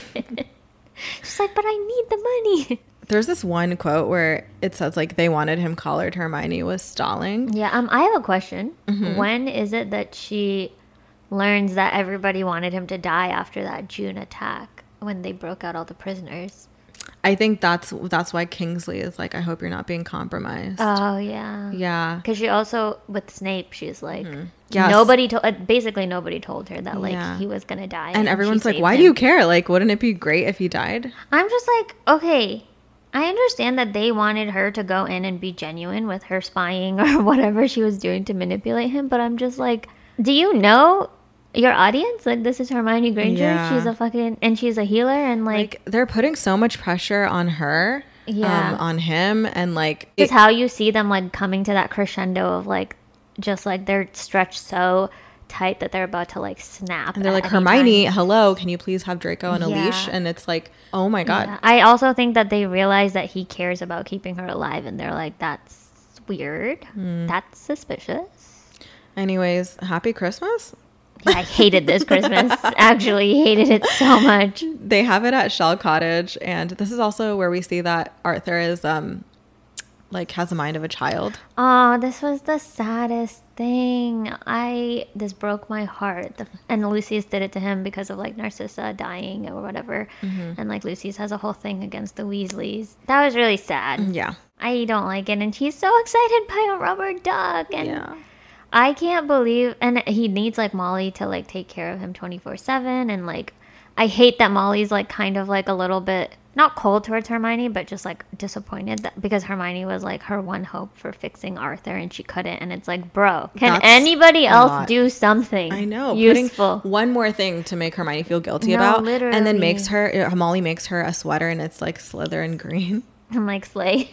She's like, but I need the money. There's this one quote where it says like they wanted him collared. Hermione was stalling. Yeah, um, I have a question. Mm-hmm. When is it that she learns that everybody wanted him to die after that June attack? When they broke out all the prisoners. I think that's that's why Kingsley is like, I hope you're not being compromised. Oh, yeah. Yeah. Because she also, with Snape, she's like, mm-hmm. yes. nobody told, basically nobody told her that, like, yeah. he was going to die. And, and everyone's like, why him. do you care? Like, wouldn't it be great if he died? I'm just like, okay, I understand that they wanted her to go in and be genuine with her spying or whatever she was doing to manipulate him, but I'm just like, do you know your audience? Like, this is Hermione Granger. Yeah. She's a fucking, and she's a healer, and like, like they're putting so much pressure on her, yeah, um, on him, and like, it's how you see them like coming to that crescendo of like, just like they're stretched so tight that they're about to like snap. And they're like, Hermione, time. hello, can you please have Draco on a yeah. leash? And it's like, oh my god. Yeah. I also think that they realize that he cares about keeping her alive, and they're like, that's weird. Mm. That's suspicious. Anyways, happy Christmas. Yeah, I hated this Christmas. Actually hated it so much. They have it at Shell Cottage, and this is also where we see that Arthur is um like has the mind of a child. Oh, this was the saddest thing. I this broke my heart. The, and Lucius did it to him because of like Narcissa dying or whatever. Mm-hmm. And like Lucius has a whole thing against the Weasleys. That was really sad. Yeah. I don't like it, and he's so excited by a rubber duck, and yeah. I can't believe, and he needs like Molly to like take care of him twenty-four seven, and like I hate that Molly's like kind of like a little bit not cold towards Hermione, but just like disappointed that, because Hermione was like her one hope for fixing Arthur, and she couldn't. And it's like, bro, can That's anybody else do something? I know, useful. Putting one more thing to make Hermione feel guilty no, about, literally. And then makes her Molly makes her a sweater, and it's like Slytherin green. I'm like, slay.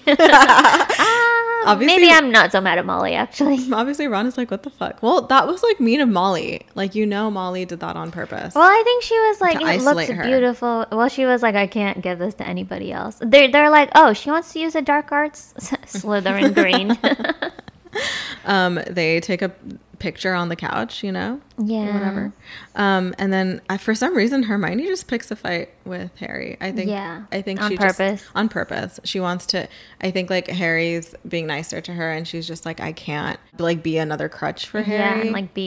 ah, maybe I'm not so mad at Molly, actually. Obviously, Ron is like, what the fuck? Well, that was like mean of Molly. Like, you know, Molly did that on purpose. Well, I think she was like, it looks her. beautiful. Well, she was like, I can't give this to anybody else. They're, they're like, oh, she wants to use a dark arts Slytherin green. um, they take a picture on the couch, you know, yeah, whatever. Um, and then uh, for some reason, Hermione just picks a fight with Harry. I think, yeah, I think on she purpose. just on purpose. She wants to. I think like Harry's being nicer to her, and she's just like, I can't like be another crutch for Harry. Yeah, and like be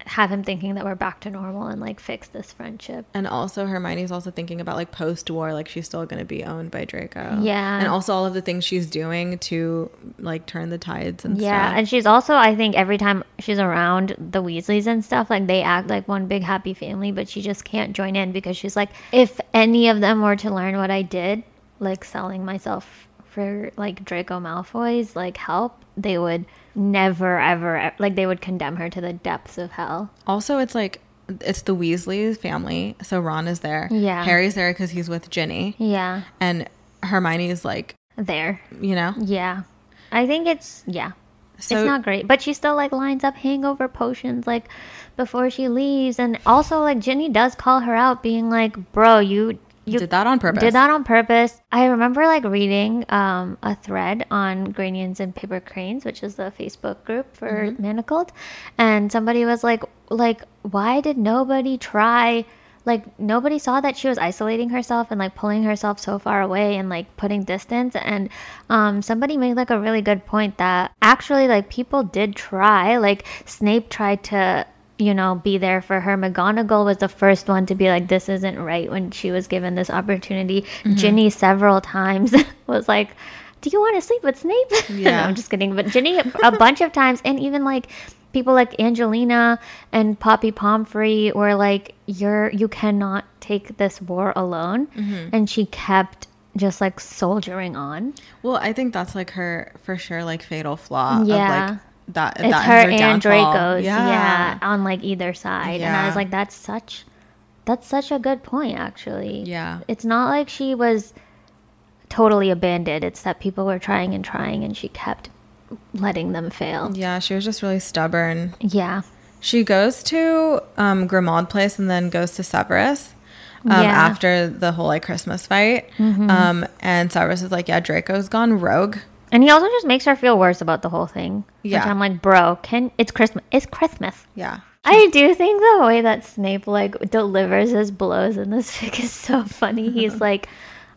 have him thinking that we're back to normal and like fix this friendship. And also Hermione's also thinking about like post-war, like she's still going to be owned by Draco. Yeah. And also all of the things she's doing to like turn the tides and Yeah, stuff. and she's also, I think every time she's around the Weasleys and stuff, like they act like one big happy family, but she just can't join in because she's like, if any of them were to learn what I did, like selling myself for like Draco Malfoy's like help, they would never ever like they would condemn her to the depths of hell. Also, it's like it's the Weasley family, so Ron is there. Yeah. Harry's there because he's with Ginny. Yeah. And Hermione's like, There. you know? Yeah. I think it's, yeah. So, it's not great. But she still, like, lines up hangover potions, like, before she leaves. And also, like, Ginny does call her out, being like, bro, you... You did that on purpose. Did that on purpose. I remember, like, reading um, a thread on Granians and Paper Cranes, which is the Facebook group for Mm-hmm. Manacled. And somebody was like, like, why did nobody try... Like, nobody saw that she was isolating herself and, like, pulling herself so far away and, like, putting distance. And um, somebody made, like, a really good point that actually, like, people did try. Like, Snape tried to, you know, be there for her. McGonagall was the first one to be like, this isn't right when she was given this opportunity. Mm-hmm. Ginny several times was like, do you want to sleep with Snape? Yeah. No, I'm just kidding. But Ginny a bunch of times, and even, like... people like Angelina and Poppy Pomfrey were like, you're you cannot take this war alone. Mm-hmm. And she kept just like soldiering on. Well, I think that's like her for sure like fatal flaw. Yeah. Of, like, that, it's that her, her and downfall. Draco's. Yeah. yeah. On like either side. Yeah. And I was like, that's such that's such a good point, actually. Yeah. It's not like she was totally abandoned. It's that people were trying and trying and she kept letting them fail. Yeah, she was just really stubborn. Yeah. She goes to um, Grimmauld Place and then goes to Severus um, Yeah. after the whole like Christmas fight. Mm-hmm. Um, and Severus is like, yeah, Draco's gone rogue. And he also just makes her feel worse about the whole thing. Yeah. Which I'm like, bro, can it's Christmas. It's Christmas. Yeah. I do think the way that Snape like delivers his blows in this fic is so funny. He's like,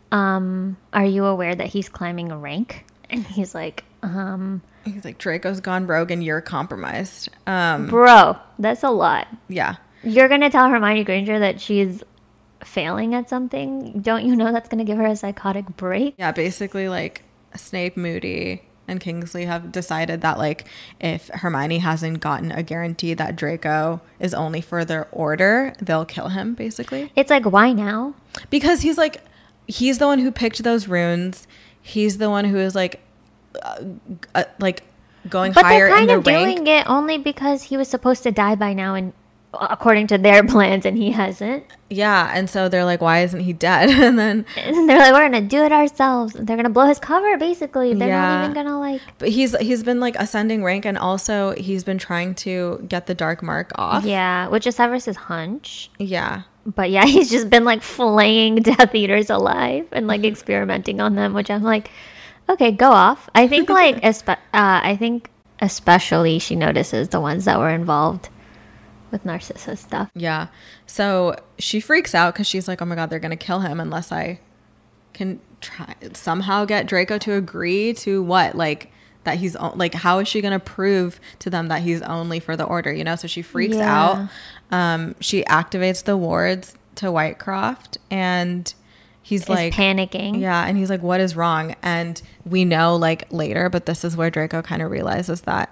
um, are you aware that he's climbing a rank? And he's like, um, He's like, Draco's gone rogue and you're compromised. Um, bro, that's a lot. yeah. You're going to tell Hermione Granger that she's failing at something? Don't you know that's going to give her a psychotic break? Yeah, basically like Snape, Moody, and Kingsley have decided that like if Hermione hasn't gotten a guarantee that Draco is only for their order, they'll kill him basically. It's like, why now? Because he's like, he's the one who picked those runes. He's the one who is like, uh, uh, like going But higher they're in kind the of rank. doing it only because he was supposed to die by now, and according to their plans, and he hasn't. Yeah, and so they're like, why isn't he dead? And then, And they're like, we're gonna do it ourselves. They're gonna blow his cover, basically. They're Yeah. not even gonna like. but he's he's been like ascending rank, and also he's been trying to get the dark mark off. Yeah, which is Severus's hunch. Yeah. But yeah, he's just been like flaying Death Eaters alive and like experimenting on them, which I'm like, okay, go off. I think like, espe- uh, I think especially she notices the ones that were involved with Narcissus stuff. Yeah. So she freaks out because she's like, oh my God, they're going to kill him unless I can try somehow get Draco to agree to what? Like that he's o- like, how is she going to prove to them that he's only for the order? You know? So she freaks Yeah. out. Um, she activates the wards to Whitecroft and he's Is like panicking. yeah. And he's like, what is wrong? And we know like later, but this is where Draco kind of realizes that.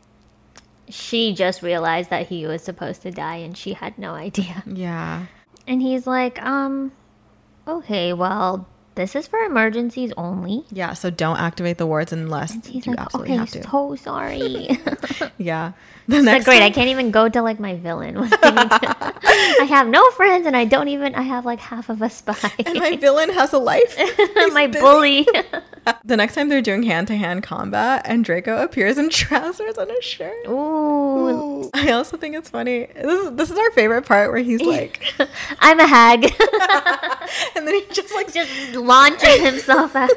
She just realized that he was supposed to die and she had no idea. Yeah. And he's like, um, okay, well, this is for emergencies only. Yeah. So don't activate the wards unless And he's you like, absolutely okay, have to. so sorry. Yeah. The It's like, next great, time- I can't even go to like my villain. When I, need to- I have no friends and I don't even, I have like half of a spy. and my villain has a life. He's my busy. bully. The next time they're doing hand-to-hand combat and Draco appears in trousers and a shirt. Ooh. Ooh. I also think it's funny. This is, this is our favorite part where he's like, I'm a hag. and then he just like, Just launching himself out.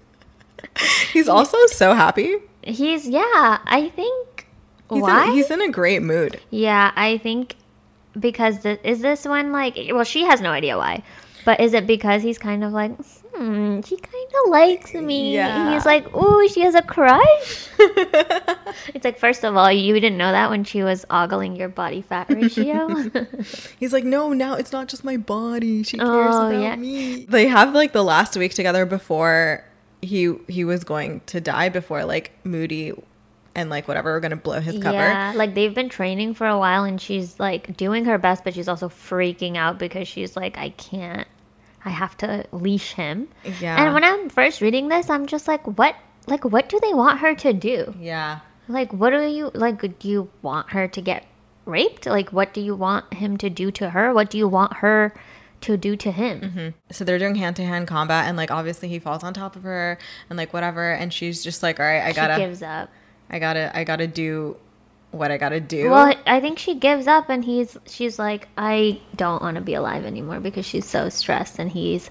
he's also so happy. He's, yeah, I think, He's why? In, he's in a great mood. Yeah, I think because the, is this one like, well, she has no idea why, but is it because he's kind of like, hmm, she kind of likes me. Yeah. And he's like, ooh, she has a crush. It's like, first of all, you didn't know that when she was ogling your body fat ratio. He's like, no, now it's not just my body. She cares Oh, about yeah. me. They have like the last week together before he he was going to die, before like Moody and like whatever were gonna blow his cover. Yeah, like they've been training for a while, and she's like doing her best, but she's also freaking out because she's like, I can't, I have to leash him. Yeah. And when I'm first reading this, I'm just like, what, like, what do they want her to do? Yeah. Like, what do you, like, do you want her to get raped? Like, what do you want him to do to her? What do you want her to do to him? Mm-hmm. So they're doing hand-to-hand combat, and like obviously he falls on top of her and like whatever, and she's just like, all right, I gotta She gives up. I gotta I gotta do what I gotta do. Well, I think she gives up, and he's she's like, I don't want to be alive anymore, because she's so stressed, and he's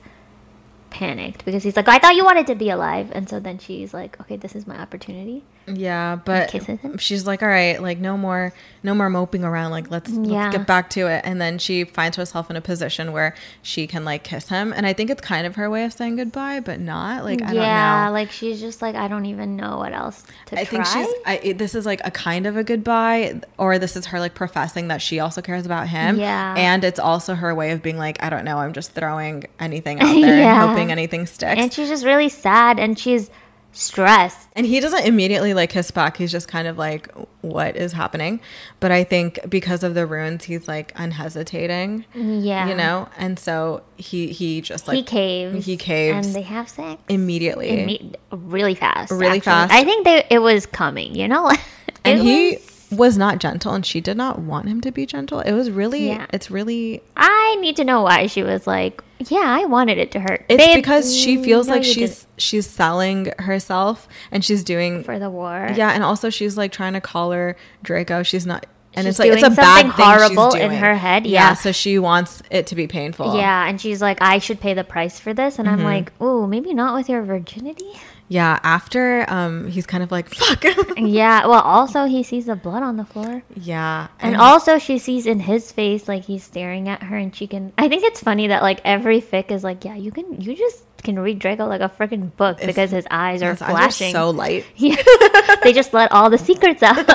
panicked because he's like, I thought you wanted to be alive. And so then she's like, okay, this is my opportunity. Yeah, but Kisses him. she's like, all right, like no more no more moping around, like let's, Yeah. let's get back to it. And then she finds herself in a position where she can like kiss him, and I think it's kind of her way of saying goodbye, but not like, I yeah, don't know. like she's just like, I don't even know what else to I try. think she's I, it- this is like a kind of a goodbye, or this is her like professing that she also cares about him. Yeah. And it's also her way of being like, I don't know, I'm just throwing anything out there Yeah. and hoping anything sticks. And she's just really sad, and she's stressed. And he doesn't immediately like kiss back. He's just kind of like, what is happening? But I think because of the runes, he's like unhesitating. Yeah. You know? And so he he just like he caves. He caves. And they have sex. immediately. Imme- really fast. Really actually. fast. I think they, it was coming, you know? And It he was- was not gentle, and she did not want him to be gentle. It was really Yeah. it's really I need to know why she was like, yeah, I wanted it to hurt. it's Babe, because she feels no, like you she's she's selling herself, and she's doing didn't. For the war. yeah, and also she's like trying to collar Draco. She's not, and She's it's like it's a doing bad something thing horrible she's in doing. her head, yeah. So she wants it to be painful. Yeah, and she's like, I should pay the price for this. And Mm-hmm. I'm like, ooh, maybe not with your virginity. Yeah. After um, he's kind of like fuck. Yeah, well, also he sees the blood on the floor. Yeah. And also she sees in his face, like he's staring at her, and she can, I think it's funny that like every fic is like, yeah, you can, you just can read Draco like a freaking book It's- because his eyes are his eyes are flashing. so light. Yeah. They just let all the secrets out.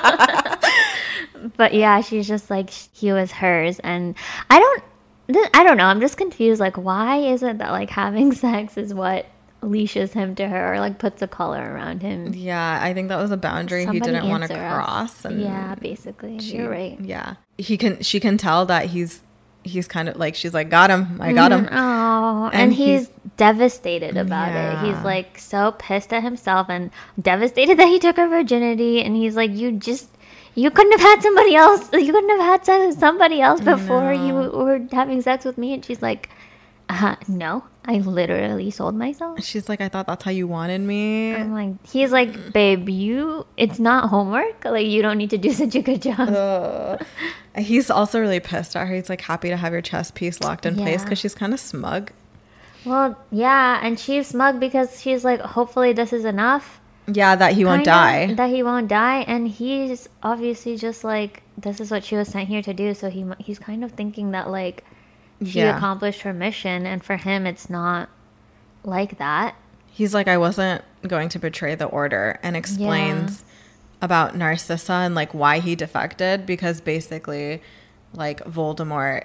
But yeah, she's just like, he was hers. And I don't, th- I don't know. I'm just confused. Like, why is it that like having sex is what leashes him to her, or like puts a collar around him? Yeah, I think that was a boundary Somebody he didn't want to answer us. cross. And Yeah, basically. she- You're right. Yeah, he can. She can tell that he's he's kind of like, she's like, got him. I got him. Oh, and, And he's, he's- devastated about it. Yeah. He's like so pissed at himself and devastated that he took her virginity. And he's like, you just, you couldn't have had somebody else. You couldn't have had sex with somebody else before you were having sex with me. And she's like, uh, no, I literally sold myself. She's like, I thought that's how you wanted me. I'm like, he's like, babe, you, it's not homework. Like, you don't need to do such a good job. Ugh. He's also really pissed at her. He's like happy to have your chess piece locked in place Yeah. because she's kind of smug. Well, yeah. And she's smug because she's like, hopefully this is enough. Yeah, that he won't Kinda, die. That he won't die, and he's obviously just like, this is what she was sent here to do. So he mu- he's kind of thinking that like she Yeah. accomplished her mission, and for him it's not like that. He's like, I wasn't going to betray the order, and explains about Narcissa and like why he defected, because basically like Voldemort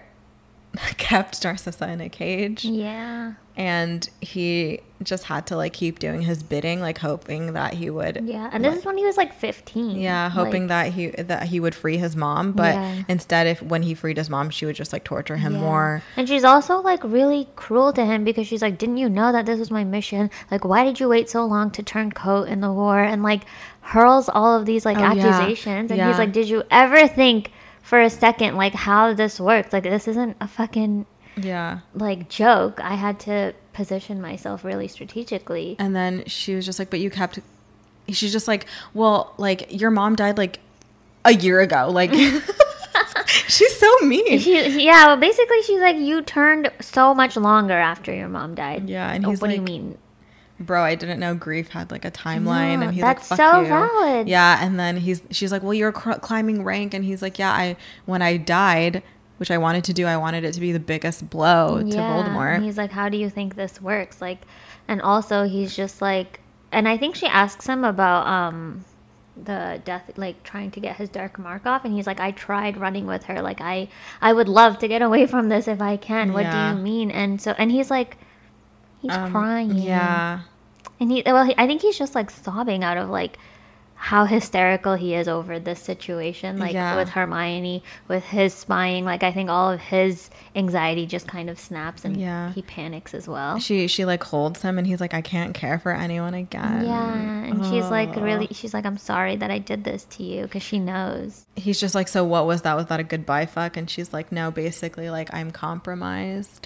kept Narcissa in a cage, Yeah, and he just had to like keep doing his bidding, like hoping that he would yeah. And this is when he was like fifteen. yeah, hoping Like, that he that he would free his mom, but Yeah. instead, if when he freed his mom, she would just like torture him yeah. more. And she's also like really cruel to him because she's like, didn't you know that this was my mission? Like, why did you wait so long to turn coat in the war? And like hurls all of these like Oh, yeah. accusations. And Yeah. he's like, did you ever think for a second like how this works? Like, this isn't a fucking Yeah. like joke. I had to position myself really strategically. And then she was just like, but you kept, she's just like, well, like your mom died like a year ago. Like, she's so mean. She, yeah, well, basically she's like, you turned so much longer after your mom died. Yeah, and Oh, he's what do you like, mean? Bro, I didn't know grief had like a timeline. No, And he's that's like, fuck so you. valid. Yeah. And then he's, she's like, well, you're cr- climbing rank. And he's like, yeah, I, when I died, which I wanted to do, I wanted it to be the biggest blow to And Voldemort. he's like, how do you think this works? Like, and also he's just like, and I think she asks him about, um, the death, like trying to get his dark mark off, and he's like, I tried running with her, like I I would love to get away from this if I can. What Yeah. do you mean? And so and he's like, he's Um, crying. Yeah. And he, well, he, I think he's just like sobbing out of like how hysterical he is over this situation, like Yeah. with Hermione, with his spying. Like I think all of his anxiety just kind of snaps, and Yeah. he panics as well. She she like holds him and he's like, I can't care for anyone again. Yeah, and she's like Oh. really, she's like, I'm sorry that I did this to you, because she knows. He's just like, so what was that? Was that a goodbye fuck? And she's like, no, basically like I'm compromised.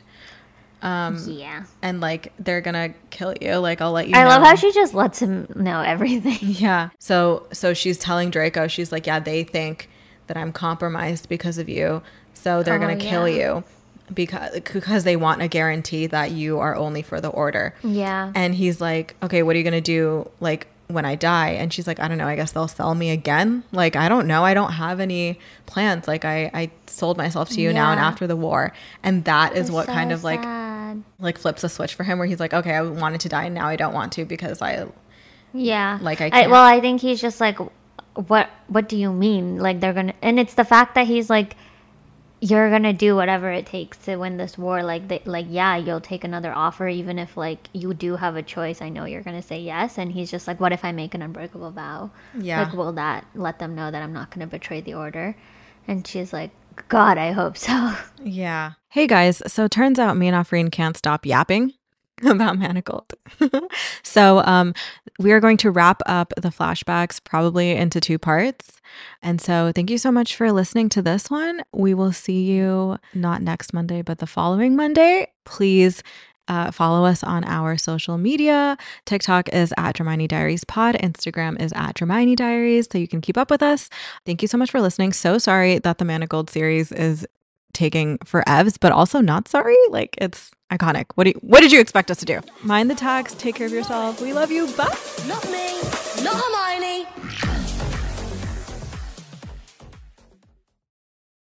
Um Yeah. and like they're gonna kill you. Like I'll let you I know. love how she just lets him know everything. Yeah. So so she's telling Draco, she's like, yeah, they think that I'm compromised because of you. So they're Oh, gonna kill yeah. you because because they want a guarantee that you are only for the order. Yeah. And he's like, okay, what are you gonna do like when I die? And she's like, I don't know, I guess they'll sell me again. Like, I don't know. I don't have any plans. Like I, I sold myself to you now and Yeah. after the war. And that is It's what so kind of like sad. like flips a switch for him where he's like, okay, I wanted to die and now I don't want to because I Yeah. Like, I I, can't. well, I think he's just like, what what do you mean? Like they're gonna, and it's the fact that he's like, you're gonna do whatever it takes to win this war. Like they, like yeah, you'll take another offer even if like you do have a choice. I know you're gonna say yes. And he's just like, what if I make an unbreakable vow? Yeah. Like, will that let them know that I'm not gonna betray the order? And she's like, God, I hope so. Yeah. Hey guys, so it turns out me and Afreen can't stop yapping about Manacled. So um we are going to wrap up the flashbacks probably into two parts. And so thank you so much for listening to this one. We will see you not next Monday, but the following Monday. Please uh, follow us on our social media. TikTok is at Hermione Diaries Pod. Instagram is at Hermione Diaries. So you can keep up with us. Thank you so much for listening. So sorry that the Manacled series is taking for Evs, but also not sorry. Like it's iconic. What do you, what did you expect us to do? Mind the tags. Take care of yourself. We love you. Bye. Not me. Not